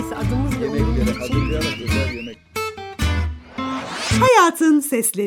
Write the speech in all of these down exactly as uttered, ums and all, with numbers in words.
Neyse adımızla uyumlu Yemeklere için. hazırlayarak özel yemek. Hayatın Sesleri.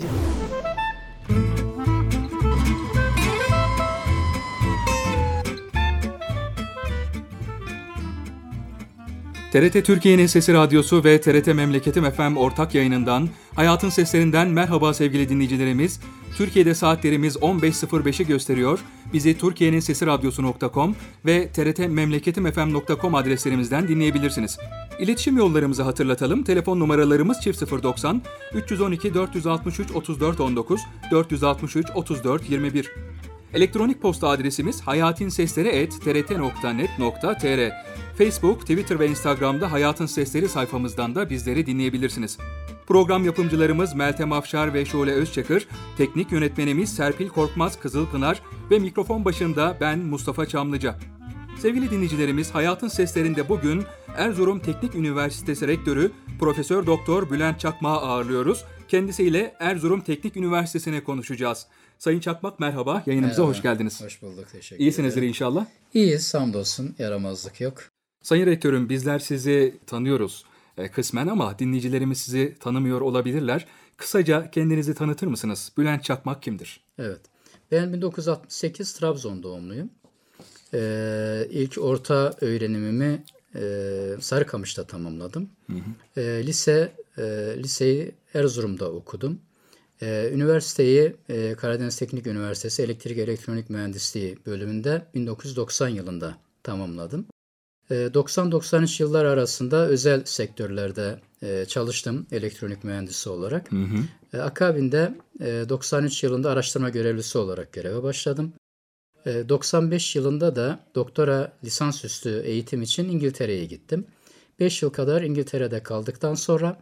T R T Türkiye'nin Sesi Radyosu ve T R T Memleketim F M ortak yayınından Hayatın Seslerinden merhaba sevgili dinleyicilerimiz. Türkiye'de saatlerimiz on beş sıfır beşi gösteriyor. Bizi Türkiye'nin Sesi Radyosu nokta com ve T R T Memleketim F M nokta com adreslerimizden dinleyebilirsiniz. İletişim yollarımızı hatırlatalım. Telefon numaralarımız çift sıfır doksan üç on iki dört altı üç otuz dört on dokuz dört altı üç otuz dört yirmi bir. Elektronik posta adresimiz hayatinsesleri et t r t nokta net nokta t r. Facebook, Twitter ve Instagram'da Hayatın Sesleri sayfamızdan da bizleri dinleyebilirsiniz. Program yapımcılarımız Meltem Afşar ve Şule Özçakır, teknik yönetmenimiz Serpil Korkmaz Kızılpınar ve mikrofon başında ben Mustafa Çamlıca. Sevgili dinleyicilerimiz, Hayatın Seslerinde bugün Erzurum Teknik Üniversitesi Rektörü Profesör Doktor Bülent Çakmak'ı ağırlıyoruz. Kendisiyle Erzurum Teknik Üniversitesi'ne konuşacağız. Sayın Çakmak merhaba, yayınımıza Merhaba, hoş geldiniz. Hoş bulduk, teşekkür İyisinizdir ederim. inşallah. İyiyiz, hamdolsun, yaramazlık yok. Sayın Rektörüm, bizler sizi tanıyoruz e, kısmen ama dinleyicilerimiz sizi tanımıyor olabilirler. Kısaca kendinizi tanıtır mısınız? Bülent Çakmak kimdir? Evet, ben bin dokuz yüz altmış sekiz Trabzon doğumluyum. Ee, ilk orta öğrenimimi e, Sarıkamış'ta tamamladım. Hı hı. E, lise e, liseyi Erzurum'da okudum. E, üniversiteyi e, Karadeniz Teknik Üniversitesi Elektrik Elektronik Mühendisliği bölümünde bin dokuz yüz doksan yılında tamamladım. doksan doksan üç yıllar arasında özel sektörlerde çalıştım elektronik mühendisi olarak. Hı hı. Akabinde doksan üç yılında araştırma görevlisi olarak göreve başladım. doksan beş yılında da doktora lisansüstü eğitim için İngiltere'ye gittim. beş yıl kadar İngiltere'de kaldıktan sonra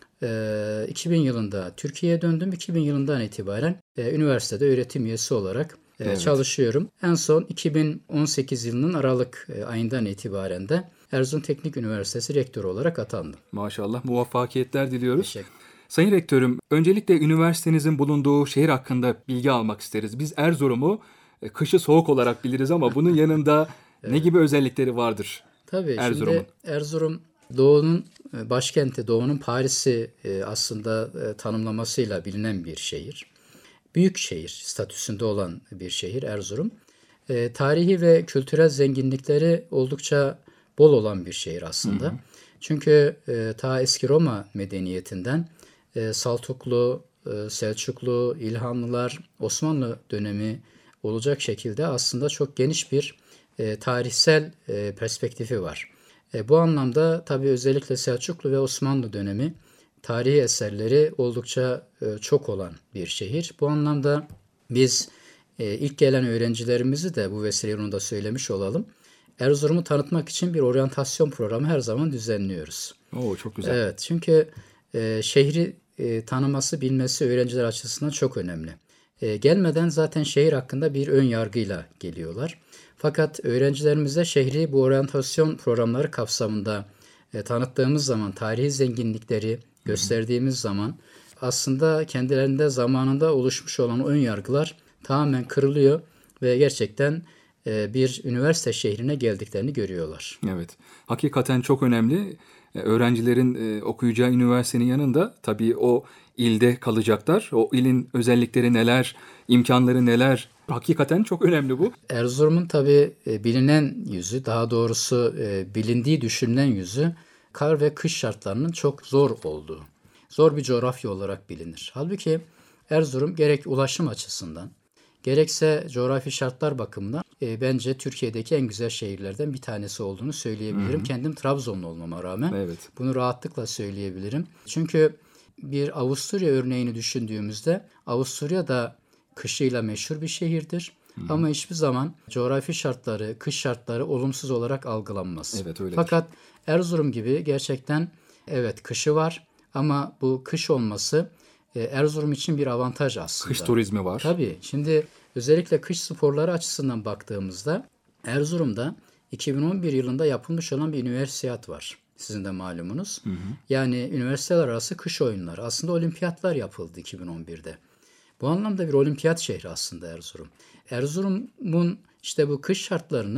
iki bin yılında Türkiye'ye döndüm. iki bin yılından itibaren üniversitede öğretim üyesi olarak Evet. çalışıyorum. En son iki bin on sekiz yılının Aralık ayından itibaren de Erzurum Teknik Üniversitesi Rektörü olarak atandım. Maşallah, muvaffakiyetler diliyoruz. Teşekkür. Sayın Rektörüm, öncelikle üniversitenizin bulunduğu şehir hakkında bilgi almak isteriz. Biz Erzurum'u kışı soğuk olarak biliriz ama bunun yanında evet. ne gibi özellikleri vardır? Tabii Erzurum'un? Şimdi Erzurum Doğu'nun başkenti, Doğu'nun Paris'i aslında tanımlamasıyla bilinen bir şehir. Büyük şehir statüsünde olan bir şehir Erzurum. E, tarihi ve kültürel zenginlikleri oldukça bol olan bir şehir aslında. Hı hı. Çünkü e, ta eski Roma medeniyetinden e, Saltuklu, e, Selçuklu, İlhanlılar, Osmanlı dönemi olacak şekilde aslında çok geniş bir e, tarihsel e, perspektifi var. E, bu anlamda tabii özellikle Selçuklu ve Osmanlı dönemi tarihi eserleri oldukça e, çok olan bir şehir. Bu anlamda biz e, ilk gelen öğrencilerimizi de bu vesileyle onu da söylemiş olalım. Erzurum'u tanıtmak için bir oryantasyon programı her zaman düzenliyoruz. Oo, çok güzel. Evet, çünkü e, şehri e, tanıması, bilmesi öğrenciler açısından çok önemli. E, gelmeden zaten şehir hakkında bir ön yargıyla geliyorlar. Fakat öğrencilerimize şehri bu oryantasyon programları kapsamında e, tanıttığımız zaman tarihi zenginlikleri gösterdiğimiz zaman aslında kendilerinde zamanında oluşmuş olan ön yargılar tamamen kırılıyor ve gerçekten bir üniversite şehrine geldiklerini görüyorlar. Evet, hakikaten çok önemli. Öğrencilerin okuyacağı üniversitenin yanında tabii o ilde kalacaklar. O ilin özellikleri neler, imkanları neler? Hakikaten çok önemli bu. Erzurum'un tabii bilinen yüzü, daha doğrusu bilindiği düşünülen yüzü kar ve kış şartlarının çok zor olduğu, zor bir coğrafya olarak bilinir. Halbuki Erzurum gerek ulaşım açısından, gerekse coğrafi şartlar bakımından e, bence Türkiye'deki en güzel şehirlerden bir tanesi olduğunu söyleyebilirim. Hı hı. Kendim Trabzonlu olmama rağmen evet. bunu rahatlıkla söyleyebilirim. Çünkü bir Avusturya örneğini düşündüğümüzde Avusturya da kışıyla meşhur bir şehirdir. Hı hı. Ama hiçbir zaman coğrafi şartları, kış şartları olumsuz olarak algılanmaz. Evet, öyledir. Fakat Erzurum gibi gerçekten evet kışı var ama bu kış olması e, Erzurum için bir avantaj aslında. Kış turizmi var. Tabii. Şimdi özellikle kış sporları açısından baktığımızda Erzurum'da iki bin on bir yılında yapılmış olan bir üniversiyat var. Sizin de malumunuz. Hı hı. Yani üniversiteler arası kış oyunları. Aslında olimpiyatlar yapıldı iki bin on birde. Bu anlamda bir olimpiyat şehri aslında Erzurum. Erzurum'un işte bu kış şartlarını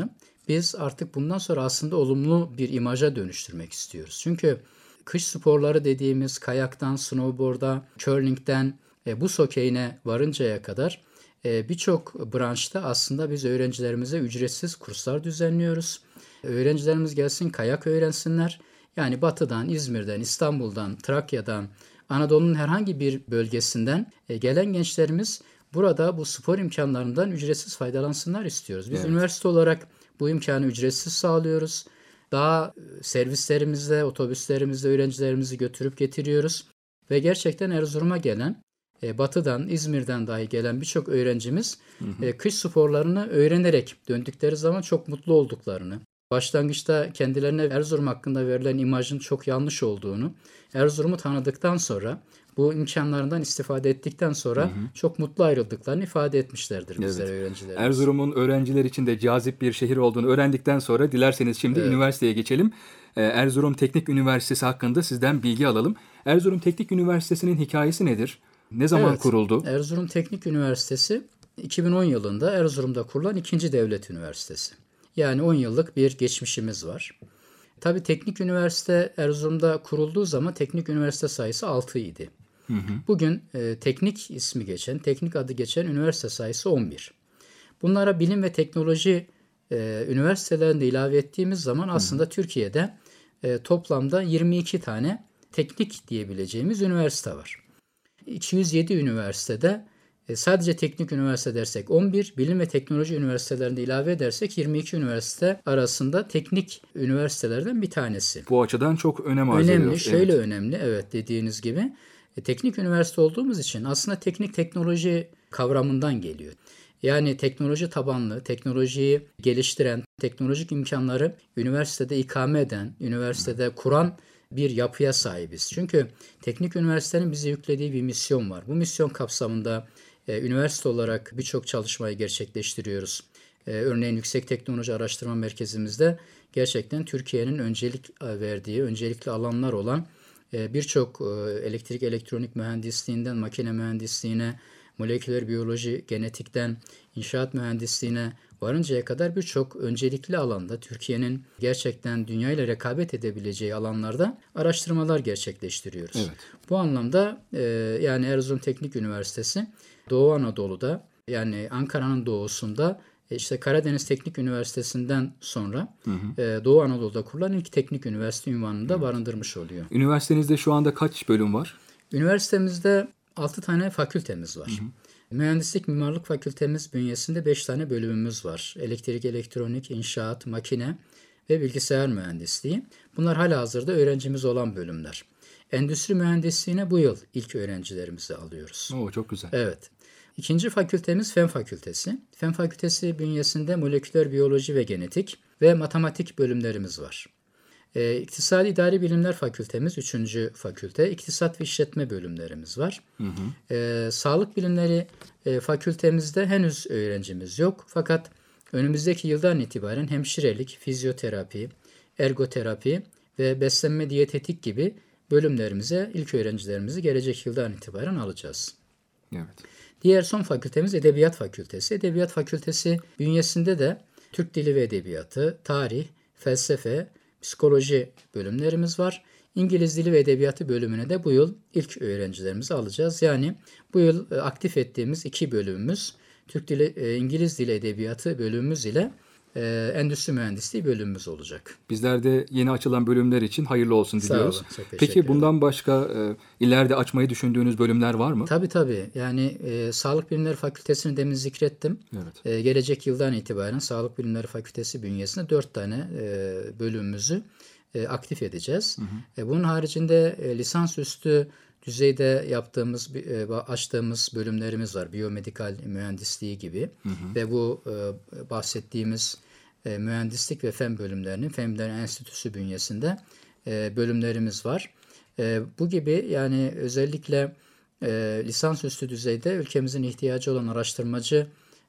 biz artık bundan sonra aslında olumlu bir imaja dönüştürmek istiyoruz. Çünkü kış sporları dediğimiz kayaktan, snowboard'a, curling'den e, buz hokeyine varıncaya kadar e, birçok branşta aslında biz öğrencilerimize ücretsiz kurslar düzenliyoruz. Öğrencilerimiz gelsin, kayak öğrensinler. Yani Batı'dan, İzmir'den, İstanbul'dan, Trakya'dan, Anadolu'nun herhangi bir bölgesinden e, gelen gençlerimiz burada bu spor imkanlarından ücretsiz faydalansınlar istiyoruz. Biz Evet. üniversite olarak bu imkanı ücretsiz sağlıyoruz. Daha servislerimizle, otobüslerimizle öğrencilerimizi götürüp getiriyoruz. Ve gerçekten Erzurum'a gelen, e, Batı'dan, İzmir'den dahi gelen birçok öğrencimiz hı hı. E, kış sporlarını öğrenerek döndükleri zaman çok mutlu olduklarını, başlangıçta kendilerine Erzurum hakkında verilen imajın çok yanlış olduğunu, Erzurum'u tanıdıktan sonra, bu imkanlarından istifade ettikten sonra hı hı. çok mutlu ayrıldıklarını ifade etmişlerdir bizlere evet. öğrencilerimiz. Erzurum'un öğrenciler için de cazip bir şehir olduğunu öğrendikten sonra dilerseniz şimdi evet. üniversiteye geçelim. Erzurum Teknik Üniversitesi hakkında sizden bilgi alalım. Erzurum Teknik Üniversitesi'nin hikayesi nedir? Ne zaman evet. kuruldu? Erzurum Teknik Üniversitesi iki bin on yılında Erzurum'da kurulan ikinci devlet üniversitesi. Yani on yıllık bir geçmişimiz var. Tabii teknik üniversite Erzurum'da kurulduğu zaman teknik üniversite sayısı altı idi. Hı hı. Bugün e, teknik ismi geçen, teknik adı geçen üniversite sayısı on bir. Bunlara bilim ve teknoloji e, üniversitelerinde ilave ettiğimiz zaman aslında hı hı. Türkiye'de e, toplamda yirmi iki tane teknik diyebileceğimiz üniversite var. iki yüz yedi üniversitede e, sadece teknik üniversite dersek on bir, bilim ve teknoloji üniversitelerinde ilave edersek yirmi iki üniversite arasında teknik üniversitelerden bir tanesi. Bu açıdan çok önem arz ediyor. Önemli, şöyle evet. önemli evet dediğiniz gibi. E, teknik üniversite olduğumuz için aslında teknik teknoloji kavramından geliyor. Yani teknoloji tabanlı, teknolojiyi geliştiren, teknolojik imkanları üniversitede ikame eden, üniversitede kuran bir yapıya sahibiz. Çünkü teknik üniversitenin bize yüklediği bir misyon var. Bu misyon kapsamında e, üniversite olarak birçok çalışmayı gerçekleştiriyoruz. E, örneğin Yüksek Teknoloji Araştırma Merkezimizde gerçekten Türkiye'nin öncelik verdiği, öncelikli alanlar olan e, birçok e, elektrik elektronik mühendisliğinden makine mühendisliğine, moleküler biyoloji, genetikten inşaat mühendisliğine varıncaya kadar birçok öncelikli alanda Türkiye'nin gerçekten dünyayla rekabet edebileceği alanlarda araştırmalar gerçekleştiriyoruz. Evet. Bu anlamda e, yani Erzurum Teknik Üniversitesi Doğu Anadolu'da yani Ankara'nın doğusunda e, işte Karadeniz Teknik Üniversitesi'nden sonra hı hı. E, Doğu Anadolu'da kurulan ilk teknik üniversite unvanını da evet. barındırmış oluyor. Üniversitenizde şu anda kaç bölüm var? Üniversitemizde altı tane fakültemiz var. Hı hı. Mühendislik Mimarlık Fakültemiz bünyesinde beş tane bölümümüz var. Elektrik, elektronik, inşaat, makine ve bilgisayar mühendisliği. Bunlar halihazırda öğrencimiz olan bölümler. Endüstri mühendisliğine bu yıl ilk öğrencilerimizi alıyoruz. Oo, çok güzel. Evet. İkinci fakültemiz Fen Fakültesi. Fen Fakültesi bünyesinde moleküler biyoloji ve genetik ve matematik bölümlerimiz var. E, İktisadi İdari Bilimler Fakültemiz üçüncü fakülte. İktisat ve işletme bölümlerimiz var. Hı hı. E, Sağlık Bilimleri e, Fakültemizde henüz öğrencimiz yok. Fakat önümüzdeki yıldan itibaren hemşirelik, fizyoterapi, ergoterapi ve beslenme diyetetik gibi bölümlerimize ilk öğrencilerimizi gelecek yıldan itibaren alacağız. Evet. Diğer son fakültemiz Edebiyat Fakültesi. Edebiyat Fakültesi bünyesinde de Türk Dili ve Edebiyatı, tarih, felsefe, psikoloji bölümlerimiz var. İngiliz Dili ve Edebiyatı bölümüne de bu yıl ilk öğrencilerimizi alacağız. Yani bu yıl aktif ettiğimiz iki bölümümüz Türk Dili, İngiliz Dili Edebiyatı bölümümüz ile Endüstri Mühendisliği bölümümüz olacak. Bizler de yeni açılan bölümler için hayırlı olsun diliyoruz. Sağ olun, çok teşekkür Peki bundan ederim. Başka e, ileride açmayı düşündüğünüz bölümler var mı? Tabii tabii. Yani e, Sağlık Bilimleri Fakültesini demin zikrettim. Evet. E, gelecek yıldan itibaren Sağlık Bilimleri Fakültesi bünyesinde dört tane e, bölümümüzü e, aktif edeceğiz. Hı hı. E, bunun haricinde e, lisansüstü düzeyde yaptığımız, e, açtığımız bölümlerimiz var. Biyomedikal mühendisliği gibi. Hı hı. Ve bu e, bahsettiğimiz e, mühendislik ve fen bölümlerinin Fen Bilimleri Enstitüsü bünyesinde e, bölümlerimiz var. E, bu gibi yani özellikle e, lisansüstü düzeyde ülkemizin ihtiyacı olan araştırmacı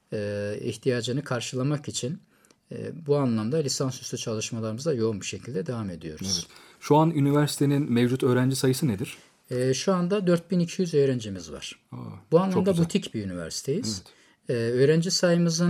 e, ihtiyacını karşılamak için e, bu anlamda lisansüstü çalışmalarımıza yoğun bir şekilde devam ediyoruz. Evet. Şu an üniversitenin mevcut öğrenci sayısı nedir? E, şu anda dört bin iki yüz öğrencimiz var. Aa, bu anlamda butik bir üniversiteyiz. Evet. E, öğrenci sayımızın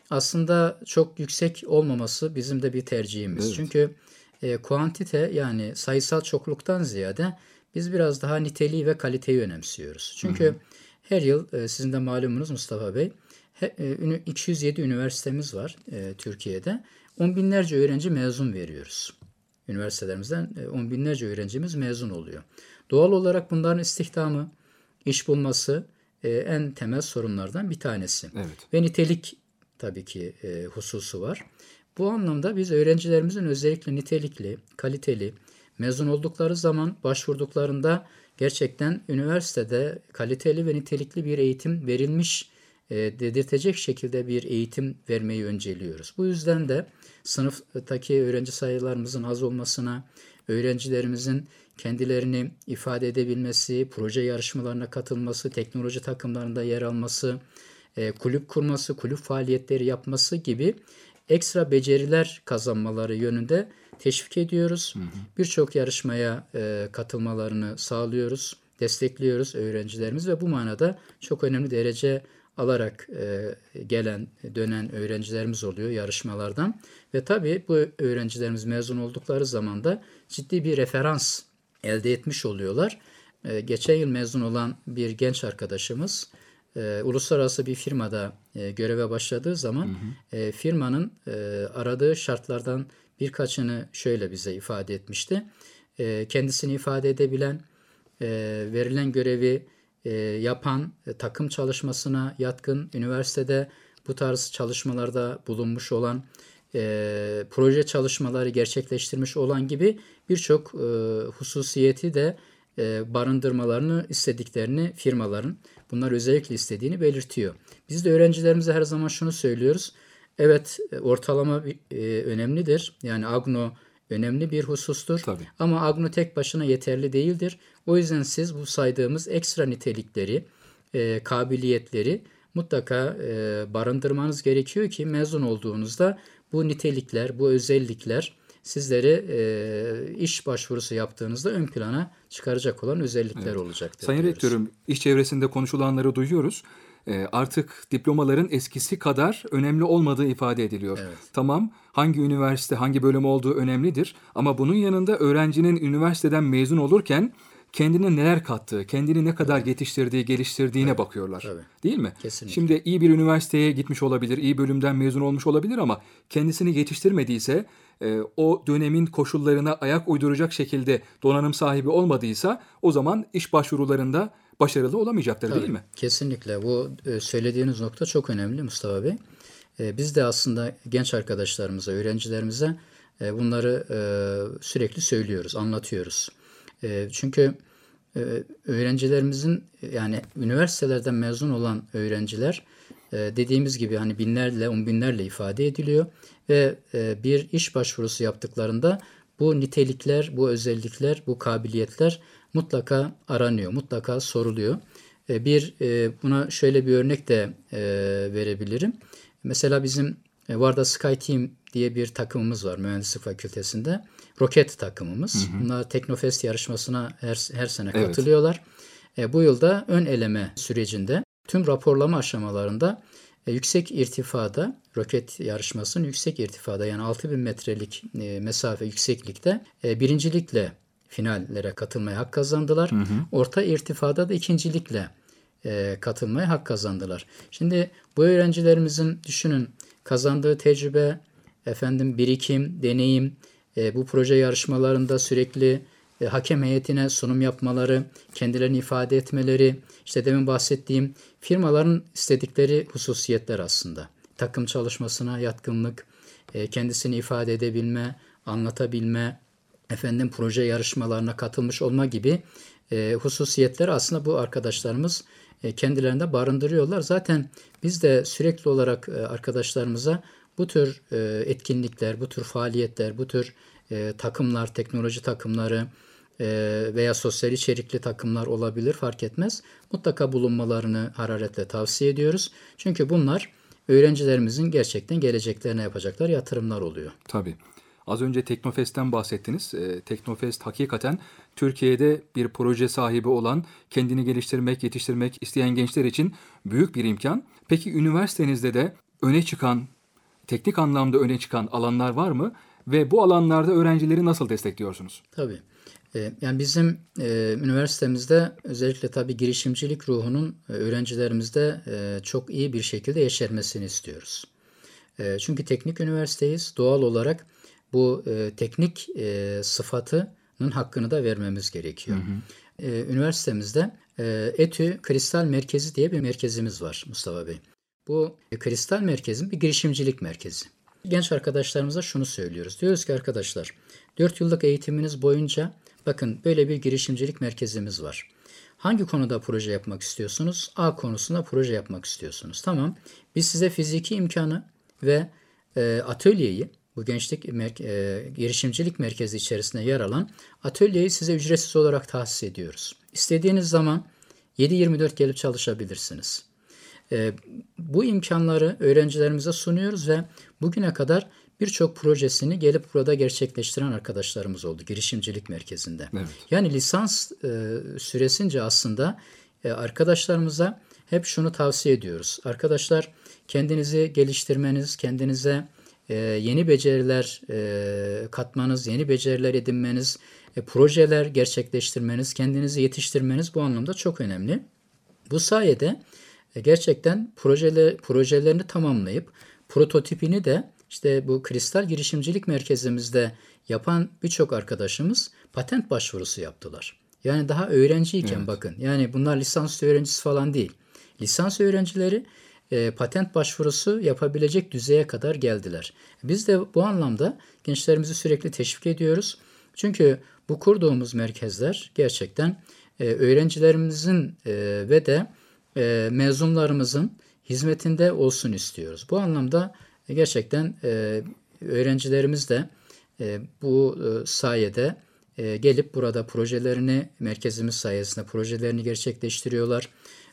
aslında çok yüksek olmaması bizim de bir tercihimiz. Evet. Çünkü e, kuantite yani sayısal çokluktan ziyade biz biraz daha niteliği ve kaliteyi önemsiyoruz. Çünkü hı hı. her yıl e, sizin de malumunuz Mustafa Bey, he, e, iki yüz yedi üniversitemiz var e, Türkiye'de. On binlerce öğrenci mezun veriyoruz. Üniversitelerimizden e, on binlerce öğrencimiz mezun oluyor. Doğal olarak bunların istihdamı, iş bulması e, en temel sorunlardan bir tanesi. Evet. Ve nitelik tabii ki e, hususu var. Bu anlamda biz öğrencilerimizin özellikle nitelikli, kaliteli, mezun oldukları zaman başvurduklarında gerçekten üniversitede kaliteli ve nitelikli bir eğitim verilmiş e, dedirtecek şekilde bir eğitim vermeyi önceliyoruz. Bu yüzden de sınıftaki öğrenci sayılarımızın az olmasına, öğrencilerimizin kendilerini ifade edebilmesi, proje yarışmalarına katılması, teknoloji takımlarında yer alması, e, kulüp kurması, kulüp faaliyetleri yapması gibi ekstra beceriler kazanmaları yönünde teşvik ediyoruz. Birçok yarışmaya e, katılmalarını sağlıyoruz, destekliyoruz öğrencilerimiz ve bu manada çok önemli derece alarak e, gelen, dönen öğrencilerimiz oluyor yarışmalardan. Ve tabii bu öğrencilerimiz mezun oldukları zaman da ciddi bir referans elde etmiş oluyorlar. E, geçen yıl mezun olan bir genç arkadaşımız e, uluslararası bir firmada e, göreve başladığı zaman hı hı. E, firmanın e, aradığı şartlardan birkaçını şöyle bize ifade etmişti. E, kendisini ifade edebilen, e, verilen görevi e, yapan, e, takım çalışmasına yatkın, üniversitede bu tarz çalışmalarda bulunmuş olan, e, proje çalışmaları gerçekleştirmiş olan gibi birçok e, hususiyeti de e, barındırmalarını istediklerini firmaların, bunlar özellikle istediğini belirtiyor. Biz de öğrencilerimize her zaman şunu söylüyoruz. Evet, ortalama e, önemlidir. Yani Agno önemli bir husustur. Tabii. Ama Agno tek başına yeterli değildir. O yüzden siz bu saydığımız ekstra nitelikleri, e, kabiliyetleri mutlaka e, barındırmanız gerekiyor ki mezun olduğunuzda bu nitelikler, bu özellikler sizleri e, iş başvurusu yaptığınızda ön plana çıkaracak olan özellikler evet. olacaktır. Sayın diyoruz. Rektörüm, iş çevresinde konuşulanları duyuyoruz. E, artık diplomaların eskisi kadar önemli olmadığı ifade ediliyor. Evet. Tamam, hangi üniversite, hangi bölüm olduğu önemlidir ama bunun yanında öğrencinin üniversiteden mezun olurken kendine neler kattığı, kendini ne kadar evet. yetiştirdiği, geliştirdiğine evet. bakıyorlar. Tabii. Değil mi? Kesinlikle. Şimdi iyi bir üniversiteye gitmiş olabilir, iyi bölümden mezun olmuş olabilir ama kendisini yetiştirmediyse, e, o dönemin koşullarına ayak uyduracak şekilde donanım sahibi olmadıysa o zaman iş başvurularında başarılı olamayacaktır. Tabii, değil mi? Kesinlikle. Bu söylediğiniz nokta çok önemli Mustafa Bey. Biz de aslında genç arkadaşlarımıza, öğrencilerimize bunları sürekli söylüyoruz, anlatıyoruz. Çünkü öğrencilerimizin, yani üniversitelerden mezun olan öğrenciler dediğimiz gibi hani binlerle, on binlerle ifade ediliyor ve bir iş başvurusu yaptıklarında bu nitelikler, bu özellikler, bu kabiliyetler mutlaka aranıyor, mutlaka soruluyor. Bir buna şöyle bir örnek de verebilirim. Mesela bizim Varda Sky Team diye bir takımımız var mühendislik fakültesinde. Roket takımımız. Hı hı. Bunlar Teknofest yarışmasına her, her sene evet. katılıyorlar. E, bu yılda ön eleme sürecinde tüm raporlama aşamalarında e, yüksek irtifada, roket yarışmasının yüksek irtifada yani altı bin metrelik e, mesafe yükseklikte e, birincilikle finallere katılmaya hak kazandılar. Hı hı. Orta irtifada da ikincilikle e, katılmaya hak kazandılar. Şimdi bu öğrencilerimizin düşünün kazandığı tecrübe, efendim birikim, deneyim, e, bu proje yarışmalarında sürekli e, hakem heyetine sunum yapmaları, kendilerini ifade etmeleri, işte demin bahsettiğim firmaların istedikleri hususiyetler aslında. Takım çalışmasına yatkınlık, e, kendisini ifade edebilme, anlatabilme, efendim proje yarışmalarına katılmış olma gibi e, hususiyetler aslında bu arkadaşlarımız e, kendilerinde barındırıyorlar. Zaten biz de sürekli olarak e, arkadaşlarımıza bu tür e, etkinlikler, bu tür faaliyetler, bu tür e, takımlar, teknoloji takımları e, veya sosyal içerikli takımlar olabilir, fark etmez. Mutlaka bulunmalarını hararetle tavsiye ediyoruz. Çünkü bunlar öğrencilerimizin gerçekten geleceklerine yapacakları yatırımlar oluyor. Tabii. Az önce Teknofest'ten bahsettiniz. E, Teknofest hakikaten Türkiye'de bir proje sahibi olan, kendini geliştirmek, yetiştirmek isteyen gençler için büyük bir imkan. Peki üniversitenizde de öne çıkan teknik anlamda öne çıkan alanlar var mı? Ve bu alanlarda öğrencileri nasıl destekliyorsunuz? Tabii. E, yani bizim e, üniversitemizde özellikle tabii girişimcilik ruhunun e, öğrencilerimizde e, çok iyi bir şekilde yeşermesini istiyoruz. E, çünkü teknik üniversiteyiz. Doğal olarak bu e, teknik e, sıfatının hakkını da vermemiz gerekiyor. Hı hı. E, üniversitemizde e, ETÜ Kristal Merkezi diye bir merkezimiz var Mustafa Bey. Bu e, Kristal Merkez'in bir girişimcilik merkezi. Genç arkadaşlarımıza şunu söylüyoruz. Diyoruz ki arkadaşlar dört yıllık eğitiminiz boyunca bakın böyle bir girişimcilik merkezimiz var. Hangi konuda proje yapmak istiyorsunuz? A konusunda proje yapmak istiyorsunuz. Tamam. Biz size fiziki imkanı ve e, atölyeyi, bu gençlik mer- e, girişimcilik merkezi içerisinde yer alan atölyeyi size ücretsiz olarak tahsis ediyoruz. İstediğiniz zaman yedi yirmi dört gelip çalışabilirsiniz. E, bu imkanları öğrencilerimize sunuyoruz ve bugüne kadar birçok projesini gelip burada gerçekleştiren arkadaşlarımız oldu girişimcilik merkezinde. Evet. Yani lisans e, süresince aslında e, arkadaşlarımıza hep şunu tavsiye ediyoruz. Arkadaşlar kendinizi geliştirmeniz, kendinize e, yeni beceriler e, katmanız, yeni beceriler edinmeniz, e, projeler gerçekleştirmeniz, kendinizi yetiştirmeniz bu anlamda çok önemli. Bu sayede e, gerçekten projeler, projelerini tamamlayıp prototipini de İşte bu Kristal Girişimcilik Merkezimizde yapan birçok arkadaşımız patent başvurusu yaptılar. Yani daha öğrenciyken evet. Bakın yani bunlar lisans öğrencisi falan değil. Lisans öğrencileri e, patent başvurusu yapabilecek düzeye kadar geldiler. Biz de bu anlamda gençlerimizi sürekli teşvik ediyoruz. Çünkü bu kurduğumuz merkezler gerçekten e, öğrencilerimizin e, ve de e, mezunlarımızın hizmetinde olsun istiyoruz. Bu anlamda gerçekten e, öğrencilerimiz de e, bu e, sayede e, gelip burada projelerini, merkezimiz sayesinde projelerini gerçekleştiriyorlar.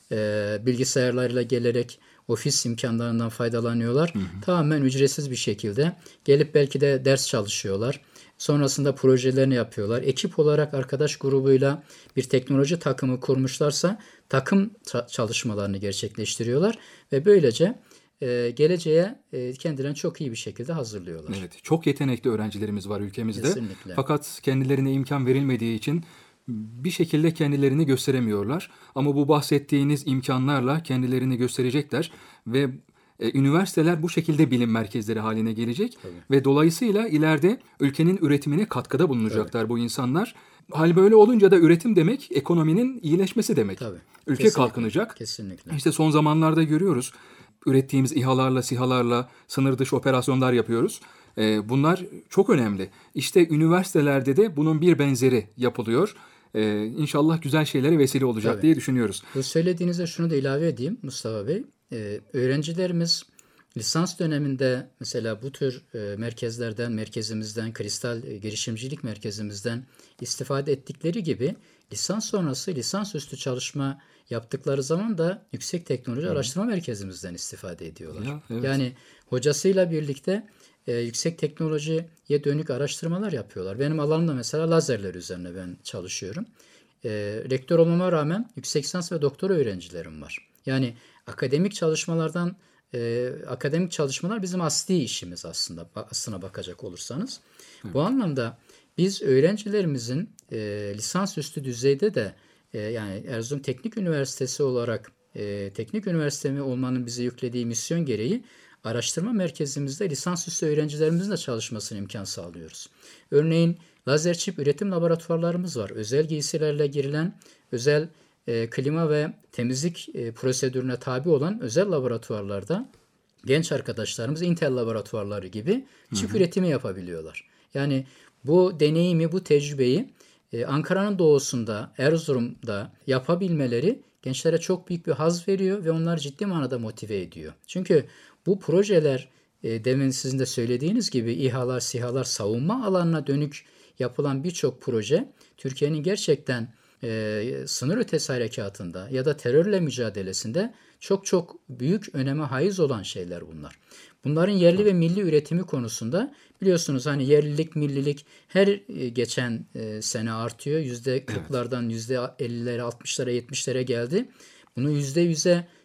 E, bilgisayarlarıyla gelerek ofis imkanlarından faydalanıyorlar. Hı hı. Tamamen ücretsiz bir şekilde gelip belki de ders çalışıyorlar. Sonrasında projelerini yapıyorlar. Ekip olarak arkadaş grubuyla bir teknoloji takımı kurmuşlarsa takım çalışmalarını gerçekleştiriyorlar ve böylece Ee, geleceğe e, kendilerini çok iyi bir şekilde hazırlıyorlar. Evet, çok yetenekli öğrencilerimiz var ülkemizde. Kesinlikle. Fakat kendilerine imkan verilmediği için bir şekilde kendilerini gösteremiyorlar. Ama bu bahsettiğiniz imkanlarla kendilerini gösterecekler ve e, üniversiteler bu şekilde bilim merkezleri haline gelecek. Tabii. Ve dolayısıyla ileride ülkenin üretimine katkıda bulunacaklar Tabii. bu insanlar. Hal böyle olunca da üretim demek ekonominin iyileşmesi demek. Tabii. Ülke Kesinlikle. kalkınacak. Kesinlikle. İşte son zamanlarda görüyoruz. Ürettiğimiz İHA'larla, SİHA'larla sınır dışı operasyonlar yapıyoruz. Ee, bunlar çok önemli. İşte üniversitelerde de bunun bir benzeri yapılıyor. Ee, İnşallah güzel şeylere vesile olacak Tabii. diye düşünüyoruz. Bu söylediğinize şunu da ilave edeyim Mustafa Bey. Ee, öğrencilerimiz lisans döneminde mesela bu tür e, merkezlerden, merkezimizden, Kristal e, Girişimcilik Merkezimizden istifade ettikleri gibi lisans sonrası, lisans üstü çalışma yaptıkları zaman da Yüksek Teknoloji evet. Araştırma Merkezimizden istifade ediyorlar. Ya, evet. Yani hocasıyla birlikte e, yüksek teknolojiye dönük araştırmalar yapıyorlar. Benim alanımda mesela lazerler üzerine ben çalışıyorum. E, rektör olmama rağmen yüksek lisans ve doktora öğrencilerim var. Yani akademik çalışmalardan e, akademik çalışmalar bizim asli işimiz aslında aslına bakacak olursanız. Evet. Bu anlamda biz öğrencilerimizin e, lisansüstü düzeyde de e, yani Erzurum Teknik Üniversitesi olarak e, teknik üniversitemi olmanın bize yüklediği misyon gereği araştırma merkezimizde lisansüstü öğrencilerimizin de çalışmasına imkan sağlıyoruz. Örneğin lazer çip üretim laboratuvarlarımız var. Özel giysilerle girilen özel e, klima ve temizlik e, prosedürüne tabi olan özel laboratuvarlarda genç arkadaşlarımız Intel laboratuvarları gibi çip hı hı. üretimi yapabiliyorlar. Yani bu deneyimi, bu tecrübeyi e, Ankara'nın doğusunda, Erzurum'da yapabilmeleri gençlere çok büyük bir haz veriyor ve onları ciddi manada motive ediyor. Çünkü bu projeler e, demin sizin de söylediğiniz gibi İHA'lar, SİHA'lar savunma alanına dönük yapılan birçok proje Türkiye'nin gerçekten e, sınır ötesi harekatında ya da terörle mücadelesinde çok çok büyük öneme haiz olan şeyler bunlar. Bunların yerli ve milli üretimi konusunda biliyorsunuz hani yerlilik, millilik her geçen e, sene artıyor. yüzde kırklardan yüzde ellilere, altmışlara, yetmişlere geldi. Bunu yüzde yüze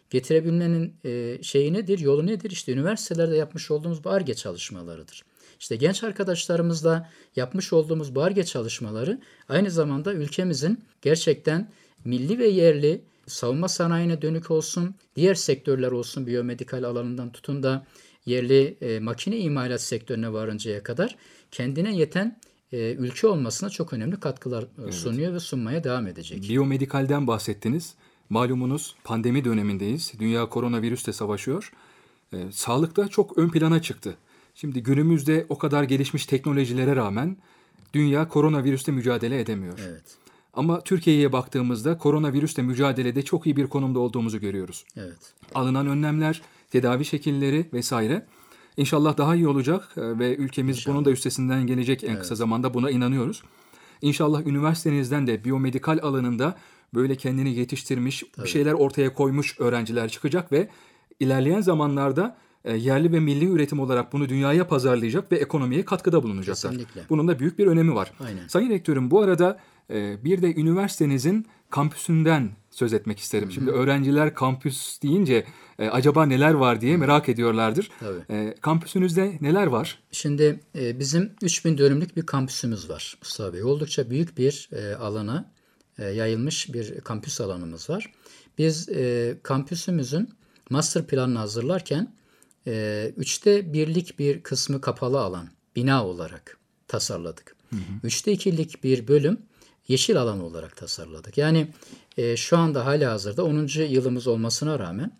getirebilmenin e, şeyi nedir, yolu nedir? İşte üniversitelerde yapmış olduğumuz bu Ar-Ge çalışmalarıdır. İşte genç arkadaşlarımızla yapmış olduğumuz bu Ar-Ge çalışmaları aynı zamanda ülkemizin gerçekten milli ve yerli savunma sanayine dönük olsun, diğer sektörler olsun, biyomedikal alanından tutun da yerli e, makine imalat sektörüne varıncaya kadar kendine yeten e, ülke olmasına çok önemli katkılar evet. sunuyor ve sunmaya devam edecek. Biyomedikalden bahsettiniz. Malumunuz pandemi dönemindeyiz. Dünya koronavirüsle savaşıyor. E, sağlık da çok ön plana çıktı. Şimdi günümüzde o kadar gelişmiş teknolojilere rağmen dünya koronavirüsle mücadele edemiyor. Evet. Ama Türkiye'ye baktığımızda koronavirüsle mücadelede çok iyi bir konumda olduğumuzu görüyoruz. Evet. Alınan önlemler, tedavi şekilleri vesaire İnşallah daha iyi olacak ve ülkemiz İnşallah. bunun da üstesinden gelecek en evet. kısa zamanda, buna inanıyoruz. İnşallah üniversitenizden de biyomedikal alanında böyle kendini yetiştirmiş, Tabii. bir şeyler ortaya koymuş öğrenciler çıkacak ve ilerleyen zamanlarda yerli ve milli üretim olarak bunu dünyaya pazarlayacak ve ekonomiye katkıda bulunacaklar. Kesinlikle. Bunun da büyük bir önemi var. Aynen. Sayın Rektörüm, bu arada bir de üniversitenizin kampüsünden söz etmek isterim. Hı hı. Şimdi öğrenciler kampüs deyince e, acaba neler var diye merak ediyorlardır. E, kampüsünüzde neler var? Şimdi e, bizim üç bin dönümlük bir kampüsümüz var Mustafa Bey. Oldukça büyük bir e, alana e, yayılmış bir kampüs alanımız var. Biz e, kampüsümüzün master planını hazırlarken e, üçte birlik bir kısmı kapalı alan, bina olarak tasarladık. Hı hı. Üçte ikilik bir bölüm yeşil alan olarak tasarladık. Yani e, şu anda halihazırda onuncu yılımız olmasına rağmen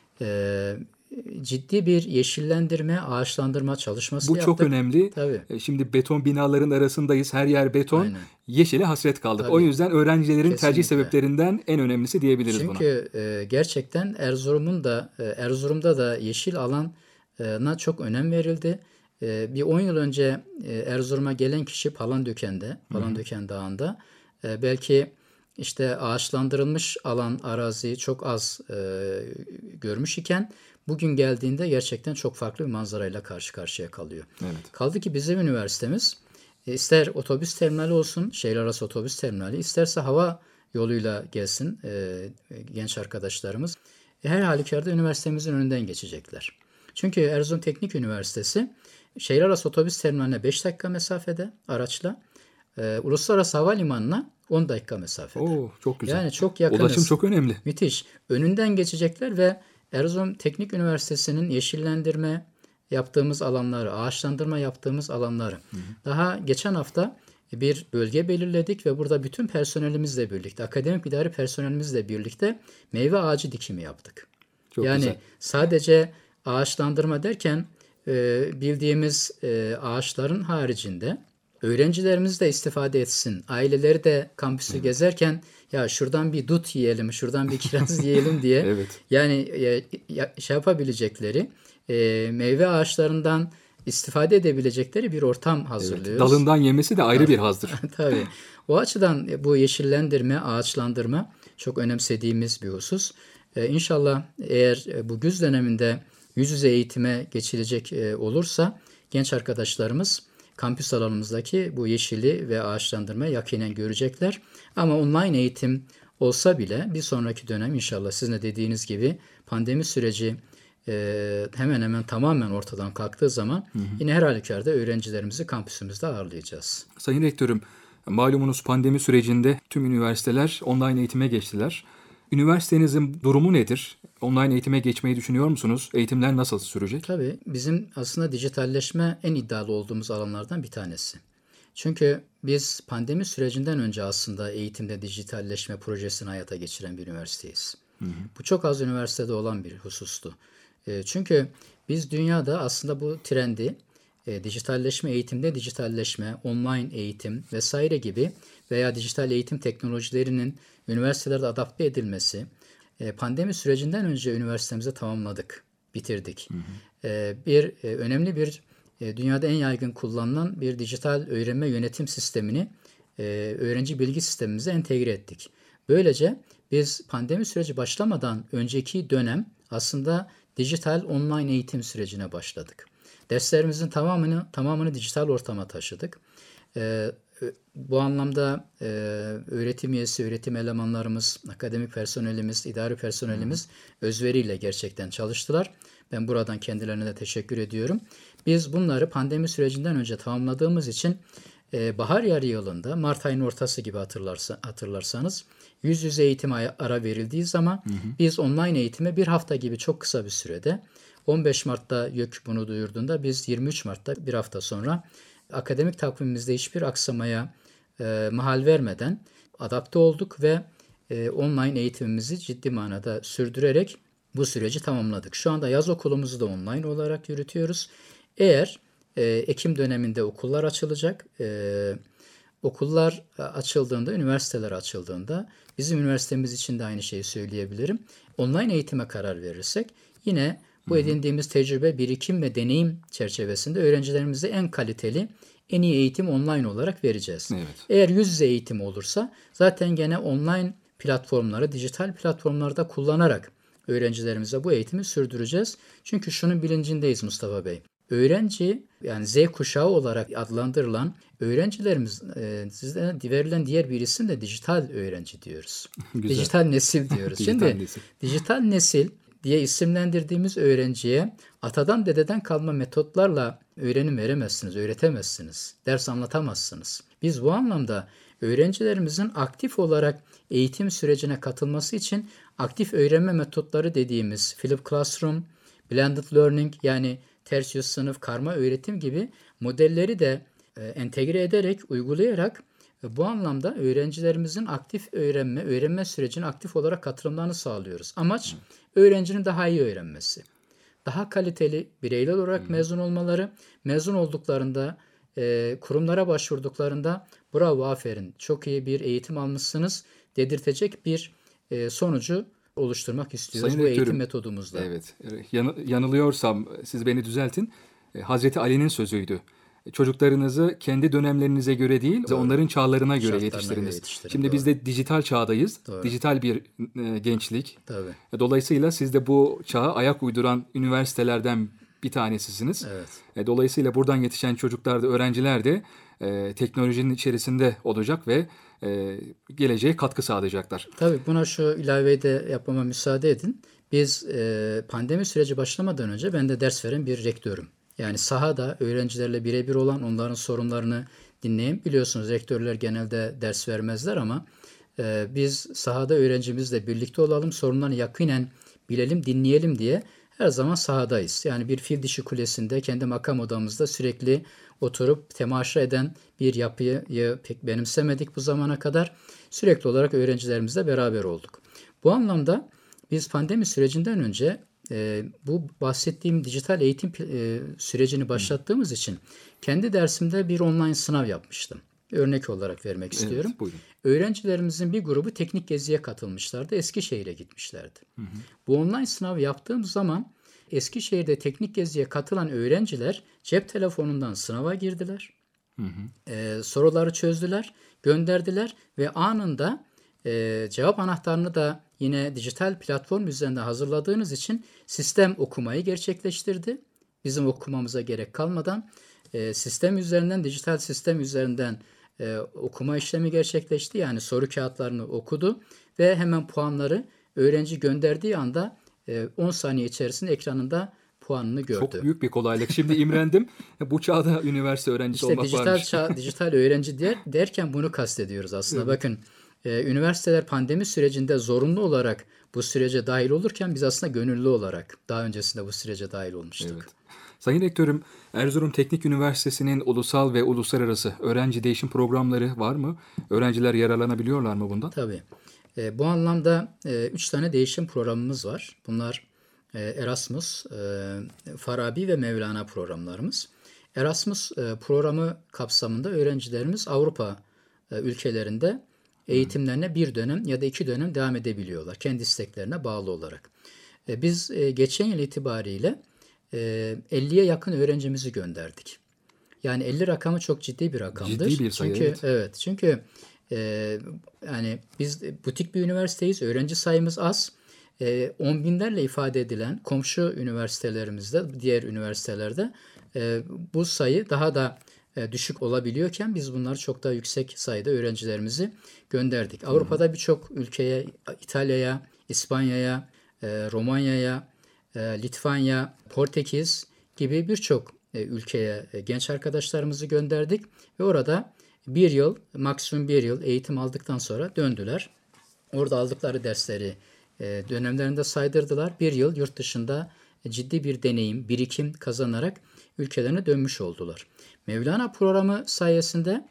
e, ciddi bir yeşillendirme, ağaçlandırma çalışması Bu yaptık. çok önemli. Tabii. Şimdi beton binaların arasındayız. Her yer beton. Aynen. Yeşile hasret kaldık. Tabii. O yüzden öğrencilerin Kesinlikle. tercih sebeplerinden en önemlisi diyebiliriz Çünkü, buna. Çünkü e, gerçekten Erzurum'un da e, Erzurum'da da yeşil alana çok önem verildi. E, bir on yıl önce e, Erzurum'a gelen kişi Palandöken'de, Palandöken Dağı'nda e, belki işte ağaçlandırılmış alan, arazi çok az e, görmüş iken bugün geldiğinde gerçekten çok farklı bir manzarayla karşı karşıya kalıyor. Evet. Kaldı ki bizim üniversitemiz e, ister otobüs terminali olsun, şehir arası otobüs terminali, isterse hava yoluyla gelsin e, genç arkadaşlarımız. E, her halükarda üniversitemizin önünden geçecekler. Çünkü Erzurum Teknik Üniversitesi şehir arası otobüs terminaline beş dakika mesafede araçla, e, uluslararası havalimanına on dakika mesafede. Oo, çok güzel. Yani çok yakınız. Ulaşım çok önemli. Müthiş. Önünden geçecekler ve Erzurum Teknik Üniversitesi'nin yeşillendirme yaptığımız alanları, ağaçlandırma yaptığımız alanları. Hı hı. Daha geçen hafta bir bölge belirledik ve burada bütün personelimizle birlikte, akademik idari personelimizle birlikte meyve ağacı dikimi yaptık. Çok yani güzel. Sadece ağaçlandırma derken e, bildiğimiz e, ağaçların haricinde öğrencilerimiz de istifade etsin. Aileleri de kampüsü evet. gezerken ya şuradan bir dut yiyelim, şuradan bir kiraz yiyelim diye evet. yani e, ya, şey yapabilecekleri, e, meyve ağaçlarından istifade edebilecekleri bir ortam hazırlıyoruz. Evet. Dalından yemesi de ayrı bir hazdır. Tabii. O açıdan bu yeşillendirme, ağaçlandırma çok önemsediğimiz bir husus. Ee, İnşallah eğer bu güz döneminde yüz yüze eğitime geçilecek e, olursa genç arkadaşlarımız kampüs alanımızdaki bu yeşili ve ağaçlandırmayı yakinen görecekler. Ama online eğitim olsa bile bir sonraki dönem inşallah sizin de dediğiniz gibi pandemi süreci e, hemen hemen tamamen ortadan kalktığı zaman hı hı. yine her halükarda öğrencilerimizi kampüsümüzde ağırlayacağız. Sayın Rektörüm, malumunuz pandemi sürecinde tüm üniversiteler online eğitime geçtiler. Üniversitenizin durumu nedir? Online eğitime geçmeyi düşünüyor musunuz? Eğitimler nasıl sürecek? Tabii bizim aslında dijitalleşme en iddialı olduğumuz alanlardan bir tanesi. Çünkü biz pandemi sürecinden önce aslında eğitimde dijitalleşme projesini hayata geçiren bir üniversiteyiz. Hı hı. Bu çok az üniversitede olan bir husustu. E, çünkü biz dünyada aslında bu trendi e, dijitalleşme, eğitimde dijitalleşme, online eğitim vesaire gibi veya dijital eğitim teknolojilerinin üniversitelerde adapte edilmesi, e, pandemi sürecinden önce üniversitemize tamamladık, bitirdik. Hı hı. E, bir e, önemli bir e, dünyada en yaygın kullanılan bir dijital öğrenme yönetim sistemini e, öğrenci bilgi sistemimize entegre ettik. Böylece biz pandemi süreci başlamadan önceki dönem aslında dijital online eğitim sürecine başladık. Derslerimizin tamamını tamamını dijital ortama taşıdık. Ee, bu anlamda e, öğretim üyesi, öğretim elemanlarımız, akademik personelimiz, idari personelimiz özveriyle gerçekten çalıştılar. Ben buradan kendilerine de teşekkür ediyorum. Biz bunları pandemi sürecinden önce tamamladığımız için e, bahar yarı yılında, Mart ayının ortası gibi hatırlarsa, hatırlarsanız yüz yüze eğitim ara verildiği zaman hı hı. biz online eğitime bir hafta gibi çok kısa bir sürede, on beş Mart'ta YÖK bunu duyurduğunda biz yirmi üç Mart'ta bir hafta sonra akademik takvimimizde hiçbir aksamaya e, mahal vermeden adapte olduk ve e, online eğitimimizi ciddi manada sürdürerek bu süreci tamamladık. Şu anda yaz okulumuzu da online olarak yürütüyoruz. Eğer e, Ekim döneminde okullar açılacak, e, okullar açıldığında, üniversiteler açıldığında bizim üniversitemiz için de aynı şeyi söyleyebilirim. Online eğitime karar verirsek yine bu edindiğimiz tecrübe, birikim ve deneyim çerçevesinde öğrencilerimize en kaliteli, en iyi eğitim online olarak vereceğiz. Evet. Eğer yüz yüze eğitim olursa zaten gene online platformları, dijital platformlarda kullanarak öğrencilerimize bu eğitimi sürdüreceğiz. Çünkü şunun bilincindeyiz Mustafa Bey. Öğrenci, yani Z kuşağı olarak adlandırılan öğrencilerimiz, e, sizden verilen diğer bir isim de dijital öğrenci diyoruz. Dijital nesil diyoruz. dijital Şimdi nesil. dijital nesil diye isimlendirdiğimiz öğrenciye atadan dededen kalma metotlarla öğrenim veremezsiniz, öğretemezsiniz, ders anlatamazsınız. Biz bu anlamda öğrencilerimizin aktif olarak eğitim sürecine katılması için aktif öğrenme metotları dediğimiz Flipped Classroom, Blended Learning, yani ters yüz sınıf, karma öğretim gibi modelleri de e, entegre ederek, uygulayarak e, bu anlamda öğrencilerimizin aktif öğrenme, öğrenme sürecine aktif olarak katılımlarını sağlıyoruz. Amaç öğrencinin daha iyi öğrenmesi, daha kaliteli bireyler olarak mezun olmaları, mezun olduklarında e, kurumlara başvurduklarında bravo, aferin, çok iyi bir eğitim almışsınız dedirtecek bir e, sonucu oluşturmak istiyoruz Sayın bu Rektörüm, eğitim metodumuzla. Evet, yan, yanılıyorsam siz beni düzeltin. Hazreti Ali'nin sözüydü. Çocuklarınızı kendi dönemlerinize göre değil, Doğru. onların çağlarına göre Şartlarına yetiştiriniz. göre yetiştirin, Şimdi doğru. biz de dijital çağdayız. Doğru. Dijital bir e, gençlik. Tabii. Dolayısıyla siz de bu çağa ayak uyduran üniversitelerden bir tanesisiniz. Evet. Dolayısıyla buradan yetişen çocuklar da, öğrenciler de e, teknolojinin içerisinde olacak ve e, geleceğe katkı sağlayacaklar. Tabii buna şu ilaveyi de yapmama müsaade edin. Biz e, pandemi süreci başlamadan önce ben de ders veren bir rektörüm. Yani sahada öğrencilerle birebir olan, onların sorunlarını dinleyin. Biliyorsunuz rektörler genelde ders vermezler ama e, biz sahada öğrencimizle birlikte olalım, sorunlarını yakinen bilelim, dinleyelim diye her zaman sahadayız. Yani bir fil dişi kulesinde, kendi makam odamızda sürekli oturup temaşa eden bir yapıyı pek benimsemedik bu zamana kadar. Sürekli olarak öğrencilerimizle beraber olduk. Bu anlamda biz pandemi sürecinden önce e, bu bahsettiğim dijital eğitim e, sürecini başlattığımız hmm. için kendi dersimde bir online sınav yapmıştım. Örnek olarak vermek istiyorum. Evet, buyurun. Öğrencilerimizin bir grubu teknik geziye katılmışlardı. Eskişehir'e gitmişlerdi. Hı hı. Bu online sınavı yaptığım zaman Eskişehir'de teknik geziye katılan öğrenciler cep telefonundan sınava girdiler. Hı hı. Ee, soruları çözdüler, gönderdiler ve anında e, cevap anahtarını da yine dijital platform üzerinde hazırladığınız için sistem okumayı gerçekleştirdi. Bizim okumamıza gerek kalmadan e, sistem üzerinden, dijital sistem üzerinden e, okuma işlemi gerçekleşti. Yani soru kağıtlarını okudu ve hemen puanları öğrenci gönderdiği anda e, on saniye içerisinde ekranında puanını gördü. Çok büyük bir kolaylık. Şimdi imrendim. Bu çağda üniversite öğrencisi işte olmak dijital varmış. çağ, dijital öğrenci der, derken bunu kastediyoruz aslında. Evet. Bakın e, üniversiteler pandemi sürecinde zorunlu olarak bu sürece dahil olurken biz aslında gönüllü olarak daha öncesinde bu sürece dahil olmuştuk. Evet. Sayın Rektörüm, Erzurum Teknik Üniversitesi'nin ulusal ve uluslararası öğrenci değişim programları var mı? Öğrenciler yararlanabiliyorlar mı bundan? Tabii. E, bu anlamda e, üç tane değişim programımız var. Bunlar e, Erasmus, e, Farabi ve Mevlana programlarımız. Erasmus e, programı kapsamında öğrencilerimiz Avrupa e, ülkelerinde eğitimlerine bir dönem ya da iki dönem devam edebiliyorlar. Kendi isteklerine bağlı olarak. E, biz e, geçen yıl itibariyle elliye yakın öğrencimizi gönderdik. Yani elli rakamı çok ciddi bir rakamdır. Ciddi bir sayı, çünkü, evet. evet. Çünkü e, yani biz butik bir üniversiteyiz. Öğrenci sayımız az. E, on binlerle ifade edilen komşu üniversitelerimizde, diğer üniversitelerde e, bu sayı daha da e, düşük olabiliyorken biz bunları çok daha yüksek sayıda öğrencilerimizi gönderdik. Avrupa'da birçok ülkeye, İtalya'ya, İspanya'ya, e, Romanya'ya, e, Litvanya, Portekiz gibi birçok e, ülkeye e, genç arkadaşlarımızı gönderdik ve orada bir yıl, maksimum bir yıl eğitim aldıktan sonra döndüler. Orada aldıkları dersleri e, dönemlerinde saydırdılar. Bir yıl yurt dışında ciddi bir deneyim, birikim kazanarak ülkelerine dönmüş oldular. Mevlana programı sayesinde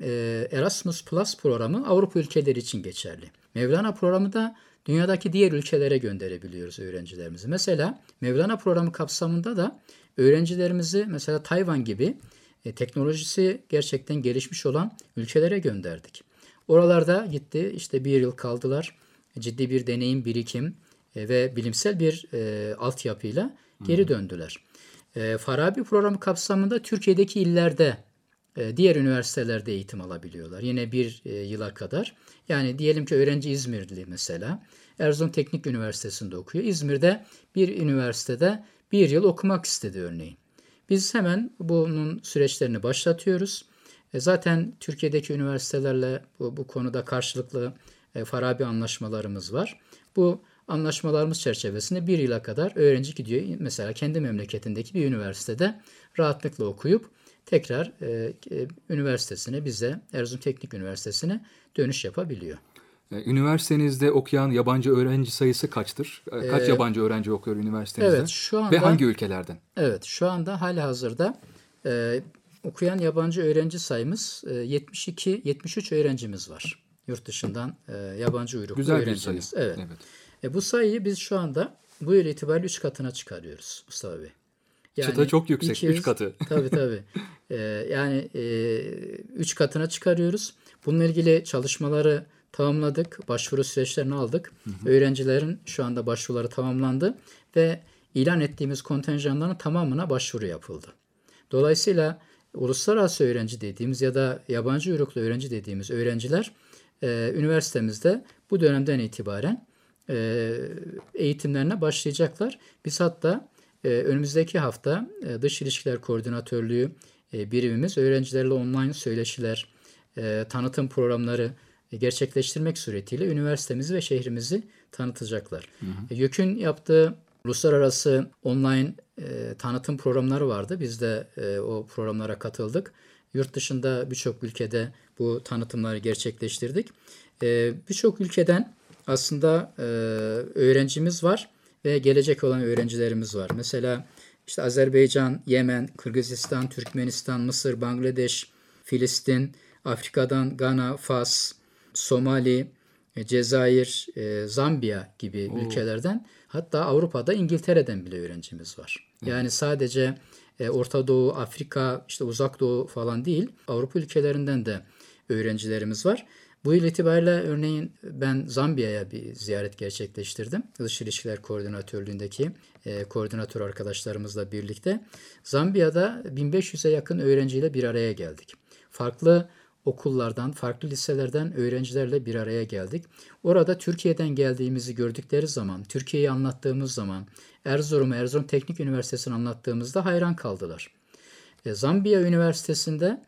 e, Erasmus Plus programı Avrupa ülkeleri için geçerli. Mevlana programı da dünyadaki diğer ülkelere gönderebiliyoruz öğrencilerimizi. Mesela Mevlana programı kapsamında da öğrencilerimizi mesela Tayvan gibi e, teknolojisi gerçekten gelişmiş olan ülkelere gönderdik. Oralarda gitti, işte bir yıl kaldılar. Ciddi bir deneyim, birikim e, ve bilimsel bir e, altyapıyla geri döndüler. E, Farabi programı kapsamında Türkiye'deki illerde, e, diğer üniversitelerde eğitim alabiliyorlar. Yine bir e, yıla kadar. Yani diyelim ki öğrenci İzmirli mesela. Erzurum Teknik Üniversitesi'nde okuyor. İzmir'de bir üniversitede bir yıl okumak istedi örneğin. Biz hemen bunun süreçlerini başlatıyoruz. E, zaten Türkiye'deki üniversitelerle bu, bu konuda karşılıklı e, Farabi anlaşmalarımız var. Bu anlaşmalarımız çerçevesinde bir yıla kadar öğrenci gidiyor. Mesela kendi memleketindeki bir üniversitede rahatlıkla okuyup tekrar e, e, üniversitesine, bize Erzurum Teknik Üniversitesi'ne dönüş yapabiliyor. Üniversitenizde okuyan yabancı öğrenci sayısı kaçtır? Kaç ee, yabancı öğrenci okuyor üniversitenizde? Evet, şu anda, ve hangi ülkelerden? Evet, şu anda halihazırda e, okuyan yabancı öğrenci sayımız e, yetmiş iki yetmiş üç öğrencimiz var. Yurt dışından e, yabancı uyruklu Güzel öğrencimiz. Bir sayı. Evet. Evet. E, bu sayıyı biz şu anda bu yıl itibariyle üç katına çıkarıyoruz Mustafa Bey. Yani çıta çok yüksek, üç katı. Tabii tabii. E, yani üç e, katına çıkarıyoruz. Bununla ilgili çalışmaları tamamladık. Başvuru süreçlerini aldık. Hı hı. Öğrencilerin şu anda başvuruları tamamlandı ve ilan ettiğimiz kontenjanların tamamına başvuru yapıldı. Dolayısıyla uluslararası öğrenci dediğimiz ya da yabancı uyruklu öğrenci dediğimiz öğrenciler e, üniversitemizde bu dönemden itibaren e, eğitimlerine başlayacaklar. Biz hatta e, önümüzdeki hafta e, Dış İlişkiler Koordinatörlüğü e, birimimiz öğrencilerle online söyleşiler, e, tanıtım programları gerçekleştirmek suretiyle üniversitemizi ve şehrimizi tanıtacaklar. Hı hı. YÖK'ün yaptığı uluslararası online e, tanıtım programları vardı. Biz de e, o programlara katıldık. Yurt dışında birçok ülkede bu tanıtımları gerçekleştirdik. E, birçok ülkeden aslında e, öğrencimiz var ve gelecek olan öğrencilerimiz var. Mesela işte Azerbaycan, Yemen, Kırgızistan, Türkmenistan, Mısır, Bangladeş, Filistin, Afrika'dan Gana, Fas, Somali, Cezayir, Zambiya gibi Oo. ülkelerden, hatta Avrupa'da İngiltere'den bile öğrencimiz var. Evet. Yani sadece Orta Doğu, Afrika, işte Uzak Doğu falan değil, Avrupa ülkelerinden de öğrencilerimiz var. Bu yıl itibariyle örneğin ben Zambiya'ya bir ziyaret gerçekleştirdim. Dış İlişkiler Koordinatörlüğündeki e, koordinatör arkadaşlarımızla birlikte. Zambiya'da bin beş yüze yakın öğrenciyle bir araya geldik. Farklı okullardan, farklı liselerden öğrencilerle bir araya geldik. Orada Türkiye'den geldiğimizi gördükleri zaman, Türkiye'yi anlattığımız zaman, Erzurum, Erzurum Teknik Üniversitesi'ni anlattığımızda hayran kaldılar. E, Zambiya Üniversitesi'nde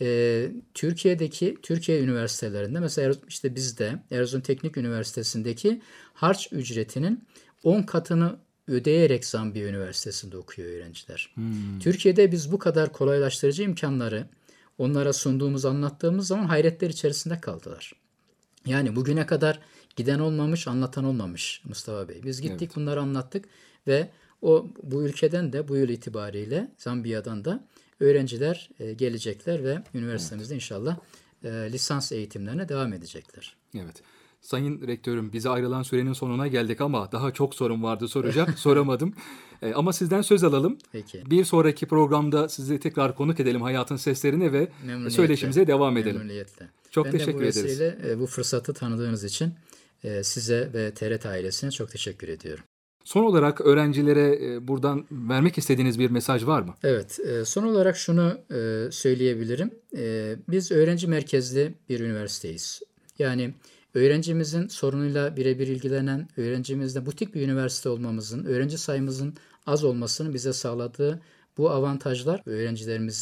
e, Türkiye'deki, Türkiye üniversitelerinde, mesela işte bizde Erzurum Teknik Üniversitesi'ndeki harç ücretinin on katını ödeyerek Zambiya Üniversitesi'nde okuyor öğrenciler. Hmm. Türkiye'de biz bu kadar kolaylaştırıcı imkanları onlara sunduğumuz, anlattığımız zaman hayretler içerisinde kaldılar. Yani bugüne kadar giden olmamış, anlatan olmamış Mustafa Bey. Biz gittik, evet. Bunları anlattık ve o bu ülkeden de bu yıl itibariyle Zambiya'dan da öğrenciler e, gelecekler ve üniversitemizde evet. inşallah e, lisans eğitimlerine devam edecekler. Evet. Sayın Rektörüm, bize ayrılan sürenin sonuna geldik ama daha çok sorun vardı soracak, soramadım. E, ama sizden söz alalım. Peki. Bir sonraki programda sizi tekrar konuk edelim Hayatın Seslerine ve söyleşimize devam edelim. Memnuniyetle. Çok ben teşekkür de bu ederiz. vesileyle e, bu fırsatı tanıdığınız için e, size ve T R T ailesine çok teşekkür ediyorum. Son olarak öğrencilere e, buradan vermek istediğiniz bir mesaj var mı? Evet, e, son olarak şunu e, söyleyebilirim. E, biz öğrenci merkezli bir üniversiteyiz. Yani öğrencimizin sorunuyla birebir ilgilenen, öğrencimizde butik bir üniversite olmamızın, öğrenci sayımızın az olmasının bize sağladığı bu avantajlar öğrencilerimizin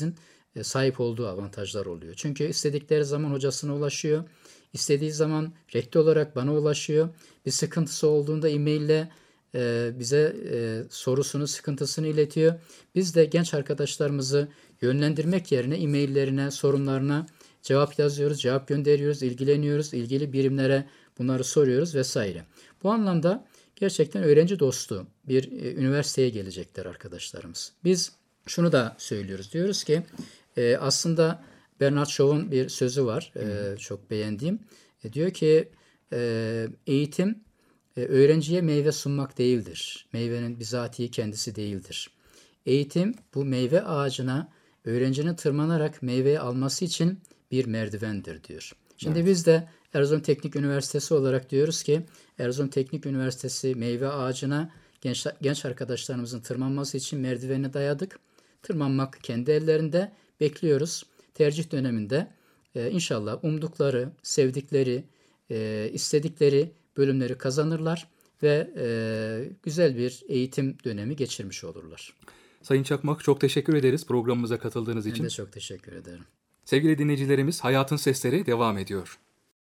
e, sahip olduğu avantajlar oluyor. Çünkü istedikleri zaman hocasına ulaşıyor. İstediği zaman rektör olarak bana ulaşıyor. Bir sıkıntısı olduğunda e-maille e, bize e, sorusunu, sıkıntısını iletiyor. Biz de genç arkadaşlarımızı yönlendirmek yerine e-maillerine, sorunlarına cevap yazıyoruz, cevap gönderiyoruz, ilgileniyoruz, ilgili birimlere bunları soruyoruz vesaire. Bu anlamda gerçekten öğrenci dostu bir e, üniversiteye gelecekler arkadaşlarımız. Biz şunu da söylüyoruz, diyoruz ki e, aslında Bernard Shaw'un bir sözü var, e, çok beğendiğim. E, diyor ki e, eğitim e, öğrenciye meyve sunmak değildir. Meyvenin bizatihi kendisi değildir. Eğitim bu meyve ağacına öğrencinin tırmanarak meyveyi alması için bir merdivendir diyor. Şimdi evet. Biz de Erzurum Teknik Üniversitesi olarak diyoruz ki Erzurum Teknik Üniversitesi meyve ağacına genç, genç arkadaşlarımızın tırmanması için merdiveni dayadık. Tırmanmak kendi ellerinde, bekliyoruz. Tercih döneminde e, inşallah umdukları, sevdikleri, e, istedikleri bölümleri kazanırlar ve e, güzel bir eğitim dönemi geçirmiş olurlar. Sayın Çakmak, çok teşekkür ederiz programımıza katıldığınız için. Ben de çok teşekkür ederim. Sevgili dinleyicilerimiz, Hayatın Sesleri devam ediyor.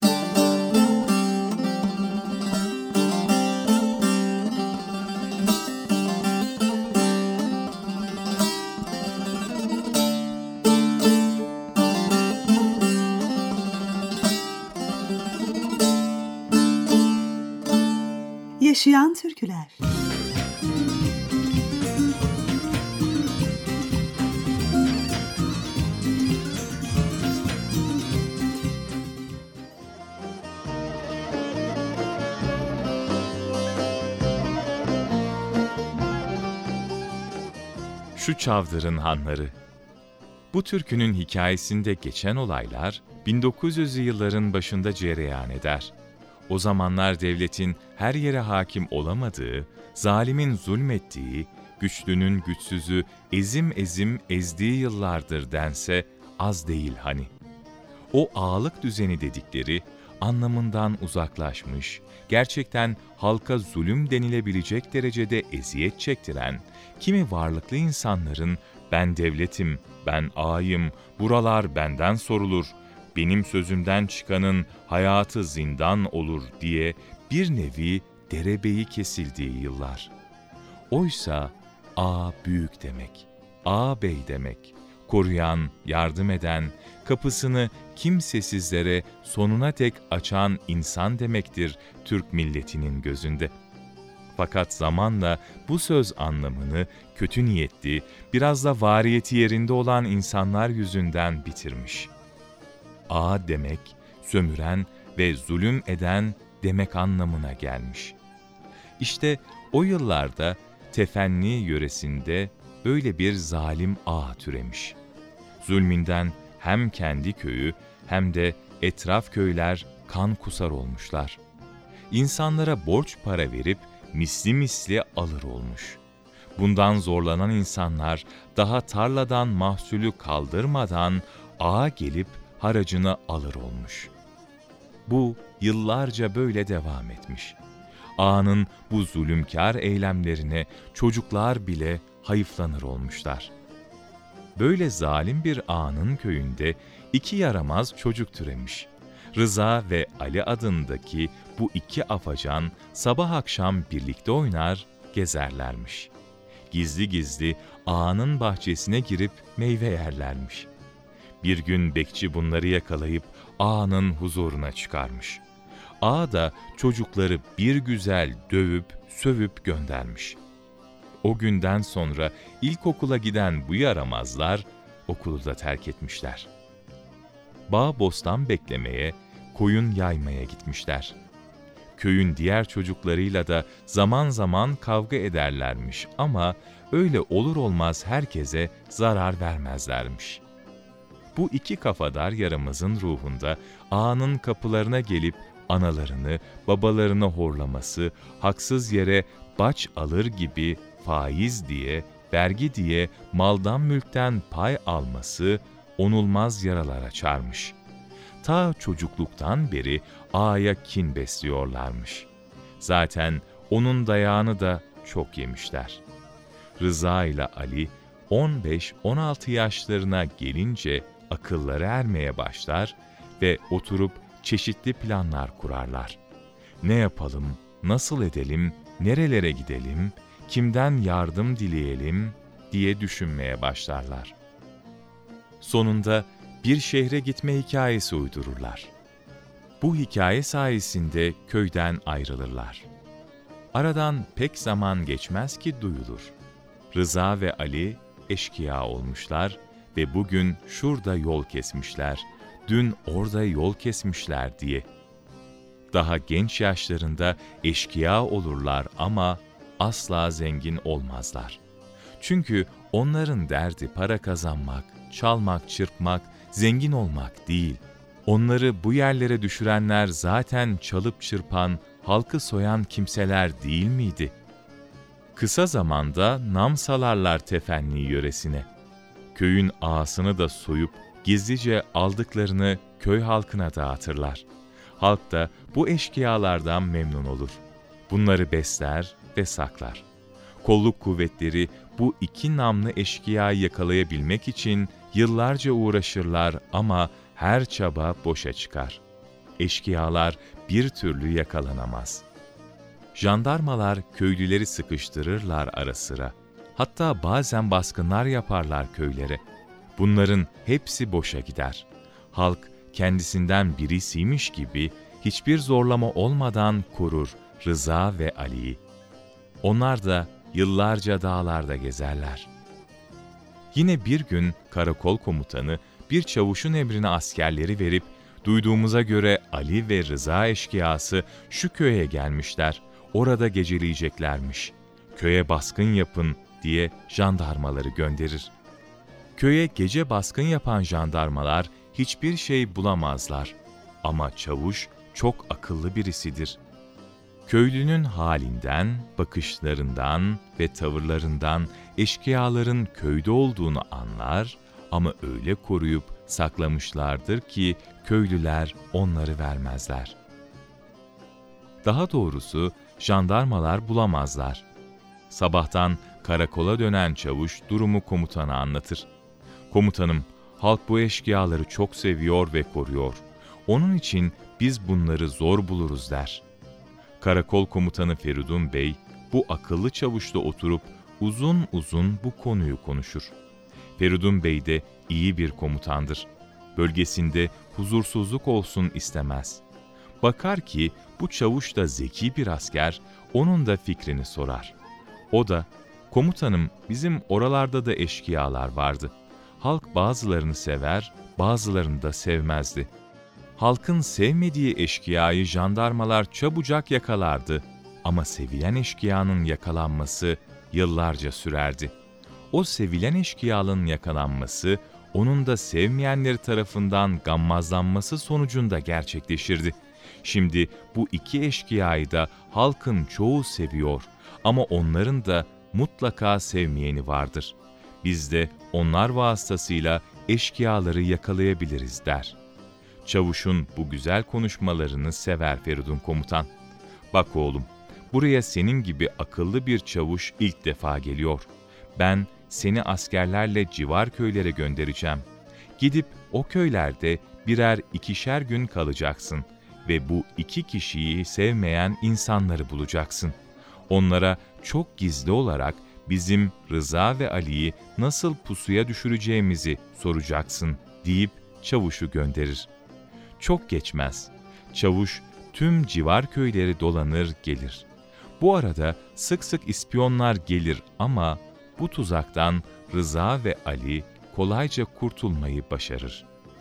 Yaşayan türküler. Şu Çavdar'ın hanları. Bu türkünün hikayesinde geçen olaylar bin dokuz yüzlü yılların başında cereyan eder. O zamanlar devletin her yere hakim olamadığı, zalimin zulmettiği, güçlünün güçsüzü ezim ezim ezdiği yıllardır dense az değil hani. O ağalık düzeni dedikleri anlamından uzaklaşmış, gerçekten halka zulüm denilebilecek derecede eziyet çektiren, kimi varlıklı insanların ben devletim, ben ağayım, buralar benden sorulur, benim sözümden çıkanın hayatı zindan olur diye bir nevi derebeyi kesildiği yıllar. Oysa ağa büyük demek, ağabey demek, koruyan, yardım eden, kapısını kimsesizlere sonuna dek açan insan demektir Türk milletinin gözünde. Fakat zamanla bu söz anlamını kötü niyetli, biraz da variyeti yerinde olan insanlar yüzünden bitirmiş. Ağa demek, sömüren ve zulüm eden demek anlamına gelmiş. İşte o yıllarda Tefenni yöresinde öyle bir zalim ağa türemiş. Zulmünden hem kendi köyü hem de etraf köyler kan kusar olmuşlar. İnsanlara borç para verip misli misli alır olmuş. Bundan zorlanan insanlar daha tarladan mahsulü kaldırmadan ağa gelip haracını alır olmuş. Bu yıllarca böyle devam etmiş. Ağanın bu zulümkar eylemlerine çocuklar bile hayıflanır olmuşlar. Böyle zalim bir ağanın köyünde iki yaramaz çocuk türemiş. Rıza ve Ali adındaki bu iki afacan sabah akşam birlikte oynar, gezerlermiş. Gizli gizli ağanın bahçesine girip meyve yerlermiş. Bir gün bekçi bunları yakalayıp ağanın huzuruna çıkarmış. Ağa da çocukları bir güzel dövüp, sövüp göndermiş. O günden sonra ilkokula giden bu yaramazlar okulu da terk etmişler. Bağ bostan beklemeye, koyun yaymaya gitmişler. Köyün diğer çocuklarıyla da zaman zaman kavga ederlermiş ama öyle olur olmaz herkese zarar vermezlermiş. Bu iki kafadar yaramazın ruhunda ağanın kapılarına gelip analarını, babalarını horlaması, haksız yere baç alır gibi faiz diye, vergi diye maldan mülkten pay alması onulmaz yaralar açarmış. Ta çocukluktan beri ağaya kin besliyorlarmış. Zaten onun dayağını da çok yemişler. Rıza ile Ali on beş on altı yaşlarına gelince akılları ermeye başlar ve oturup çeşitli planlar kurarlar. Ne yapalım, nasıl edelim, nerelere gidelim, kimden yardım dileyelim diye düşünmeye başlarlar. Sonunda bir şehre gitme hikayesi uydururlar. Bu hikaye sayesinde köyden ayrılırlar. Aradan pek zaman geçmez ki duyulur. Rıza ve Ali eşkıya olmuşlar ve bugün şurada yol kesmişler, dün orada yol kesmişler diye. Daha genç yaşlarında eşkıya olurlar ama asla zengin olmazlar. Çünkü onların derdi para kazanmak, çalmak, çırpmak, zengin olmak değil. Onları bu yerlere düşürenler zaten çalıp çırpan, halkı soyan kimseler değil miydi? Kısa zamanda nam salarlar Tefenni yöresine. Köyün ağasını da soyup gizlice aldıklarını köy halkına dağıtırlar. Halk da bu eşkıyalardan memnun olur. Bunları besler ve saklar. Kolluk kuvvetleri bu iki namlı eşkıyayı yakalayabilmek için yıllarca uğraşırlar ama her çaba boşa çıkar. Eşkıyalar bir türlü yakalanamaz. Jandarmalar köylüleri sıkıştırırlar ara sıra. Hatta bazen baskınlar yaparlar köylere. Bunların hepsi boşa gider. Halk kendisinden birisiymiş gibi hiçbir zorlama olmadan korur Rıza ve Ali'yi. Onlar da yıllarca dağlarda gezerler. Yine bir gün karakol komutanı bir çavuşun emrine askerleri verip, duyduğumuza göre Ali ve Rıza eşkıyası şu köye gelmişler, orada geceleyeceklermiş. Köye baskın yapın diye jandarmaları gönderir. Köye gece baskın yapan jandarmalar hiçbir şey bulamazlar. Ama çavuş çok akıllı birisidir. Köylünün halinden, bakışlarından ve tavırlarından eşkıyaların köyde olduğunu anlar ama öyle koruyup saklamışlardır ki köylüler onları vermezler. Daha doğrusu jandarmalar bulamazlar. Sabahtan karakola dönen çavuş durumu komutana anlatır. Komutanım, halk bu eşkıyaları çok seviyor ve koruyor. Onun için biz bunları zor buluruz der. Karakol komutanı Feridun Bey, bu akıllı çavuşla oturup uzun uzun bu konuyu konuşur. Feridun Bey de iyi bir komutandır. Bölgesinde huzursuzluk olsun istemez. Bakar ki bu çavuş da zeki bir asker, onun da fikrini sorar. O da, komutanım bizim oralarda da eşkıyalar vardı. Halk bazılarını sever, bazılarını da sevmezdi. Halkın sevmediği eşkıyayı jandarmalar çabucak yakalardı ama sevilen eşkıyanın yakalanması yıllarca sürerdi. O sevilen eşkıyanın yakalanması, onun da sevmeyenleri tarafından gammazlanması sonucunda gerçekleşirdi. Şimdi bu iki eşkıyayı da halkın çoğu seviyor ama onların da mutlaka sevmeyeni vardır. Biz de onlar vasıtasıyla eşkıyaları yakalayabiliriz der. Çavuşun bu güzel konuşmalarını sever Feridun komutan. Bak oğlum, buraya senin gibi akıllı bir çavuş ilk defa geliyor. Ben seni askerlerle civar köylere göndereceğim. Gidip o köylerde birer ikişer gün kalacaksın ve bu iki kişiyi sevmeyen insanları bulacaksın. Onlara çok gizli olarak bizim Rıza ve Ali'yi nasıl pusuya düşüreceğimizi soracaksın deyip çavuşu gönderir. Çok geçmez. Çavuş tüm civar köyleri dolanır gelir. Bu arada sık sık ispiyonlar gelir ama bu tuzaktan Rıza ve Ali kolayca kurtulmayı başarır.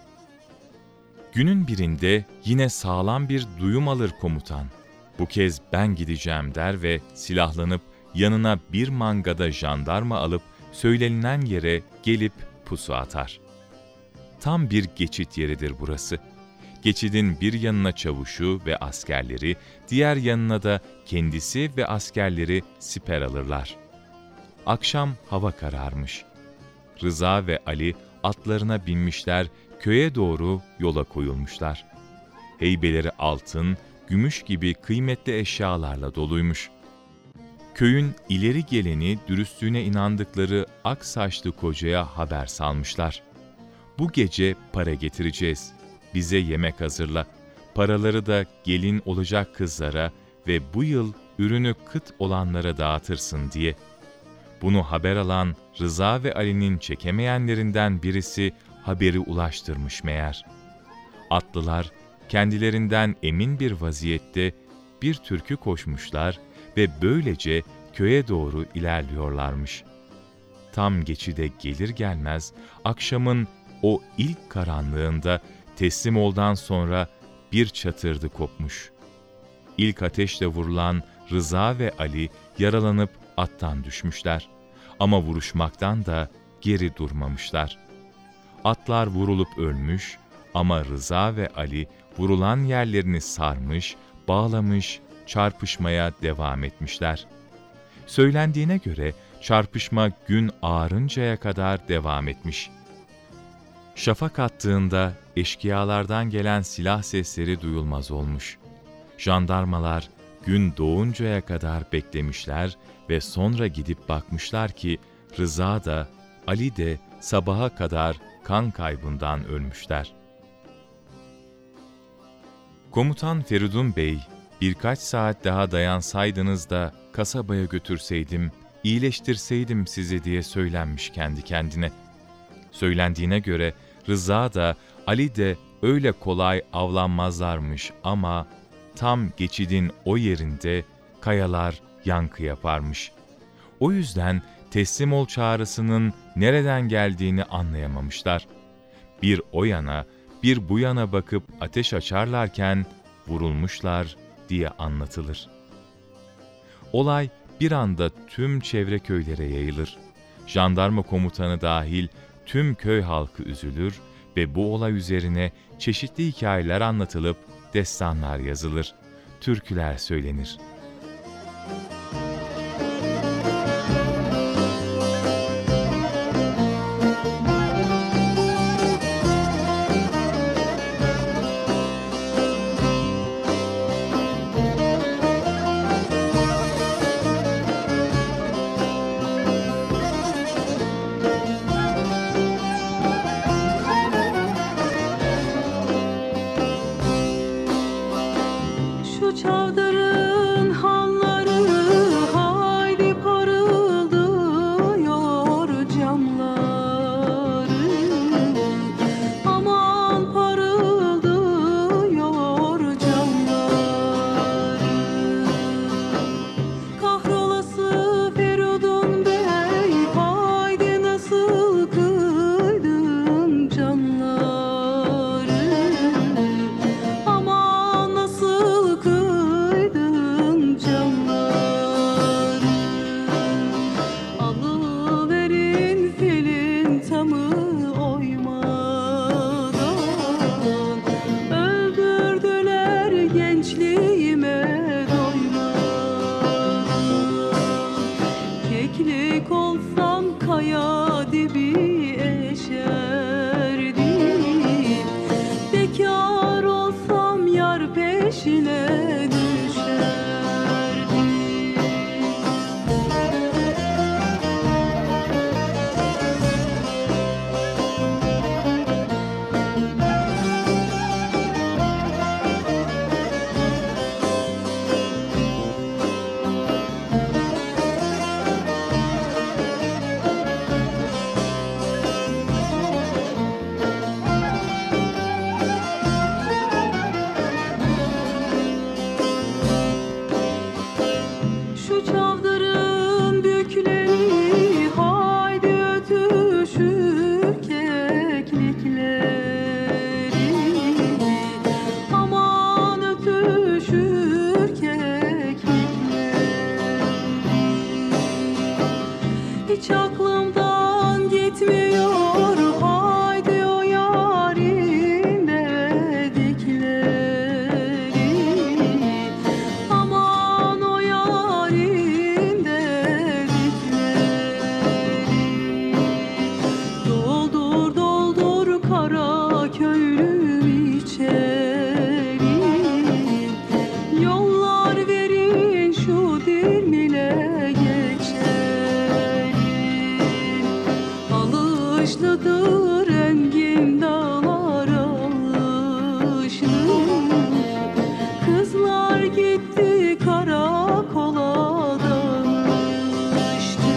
Günün birinde yine sağlam bir duyum alır komutan. Bu kez ben gideceğim der ve silahlanıp yanına bir mangada jandarma alıp söylenilen yere gelip pusu atar. Tam bir geçit yeridir burası. Geçidin bir yanına çavuşu ve askerleri, diğer yanına da kendisi ve askerleri siper alırlar. Akşam hava kararmış. Rıza ve Ali atlarına binmişler, köye doğru yola koyulmuşlar. Heybeleri altın, gümüş gibi kıymetli eşyalarla doluymuş. Köyün ileri geleni dürüstlüğüne inandıkları ak saçlı kocaya haber salmışlar. Bu gece para getireceğiz. Bize yemek hazırla. Paraları da gelin olacak kızlara ve bu yıl ürünü kıt olanlara dağıtırsın diye. Bunu haber alan Rıza ve Ali'nin çekemeyenlerinden birisi haberi ulaştırmış meğer. Atlılar kendilerinden emin bir vaziyette bir türkü koşmuşlar ve böylece köye doğru ilerliyorlarmış. Tam geçide gelir gelmez akşamın o ilk karanlığında Teslimol'dan sonra bir çatırdı kopmuş. İlk ateşle vurulan Rıza ve Ali yaralanıp attan düşmüşler. Ama vuruşmaktan da geri durmamışlar. Atlar vurulup ölmüş ama Rıza ve Ali vurulan yerlerini sarmış, bağlamış, çarpışmaya devam etmişler. Söylendiğine göre çarpışma gün ağarıncaya kadar devam etmiş. Şafak attığında eşkıyalardan gelen silah sesleri duyulmaz olmuş. Jandarmalar gün doğuncaya kadar beklemişler ve sonra gidip bakmışlar ki Rıza da Ali de sabaha kadar kan kaybından ölmüşler. Komutan Feridun Bey, birkaç saat daha dayansaydınız da kasabaya götürseydim, iyileştirseydim sizi diye söylenmiş kendi kendine. Söylendiğine göre Rıza da Ali de öyle kolay avlanmazlarmış ama tam geçidin o yerinde kayalar yankı yaparmış. O yüzden teslim ol çağrısının nereden geldiğini anlayamamışlar. Bir o yana, bir bu yana bakıp ateş açarlarken vurulmuşlar diye anlatılır. Olay bir anda tüm çevre köylere yayılır. Jandarma komutanı dahil tüm köy halkı üzülür ve bu olay üzerine çeşitli hikayeler anlatılıp destanlar yazılır, türküler söylenir. Şu çavdarın halları haydi parıldıyor camları, aman parıldıyor camları. Kahrolası Feridun Bey, haydi nasıl kıydın camları, aman nasıl kıydın camları. Alıverin filin tamı oymadan, öldürdüler gençliğime doymadan. Keklik olsam kaya dibi eşerdim, bekar olsam yar peşine düşerdim. Şu çavdarın bükleri haydi ötüşür keklikleri, aman ötüşür keklikleri. Hiç aklımdan gitmiyor haydi o yarim dedikleri, aman o yarim dedikleri. Doldur doldur kara köylüm içeri, yollar verin şu dilmile Başladı rengin dağlar alışlı. Kızlar gitti karakola danıştı.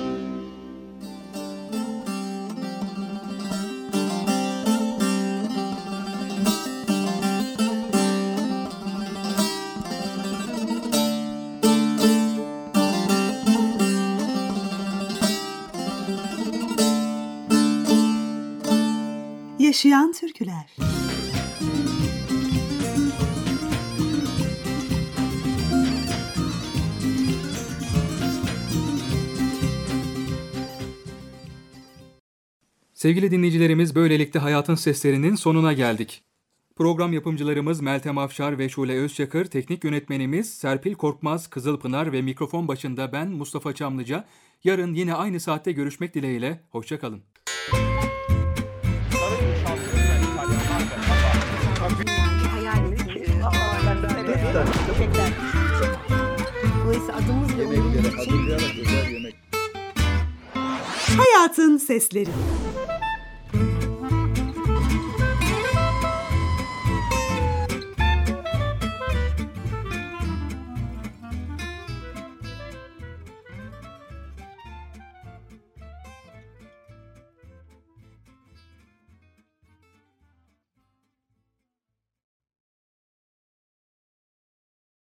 Yaşayan türküler. Sevgili dinleyicilerimiz, böylelikle Hayatın Seslerinin sonuna geldik. Program yapımcılarımız Meltem Afşar ve Şule Özçakır, teknik yönetmenimiz Serpil Korkmaz, Kızılpınar ve mikrofon başında ben Mustafa Çamlıca. Yarın yine aynı saatte görüşmek dileğiyle, hoşça kalın. Dolayısıyla adımızla onun için Hayatın sesleri.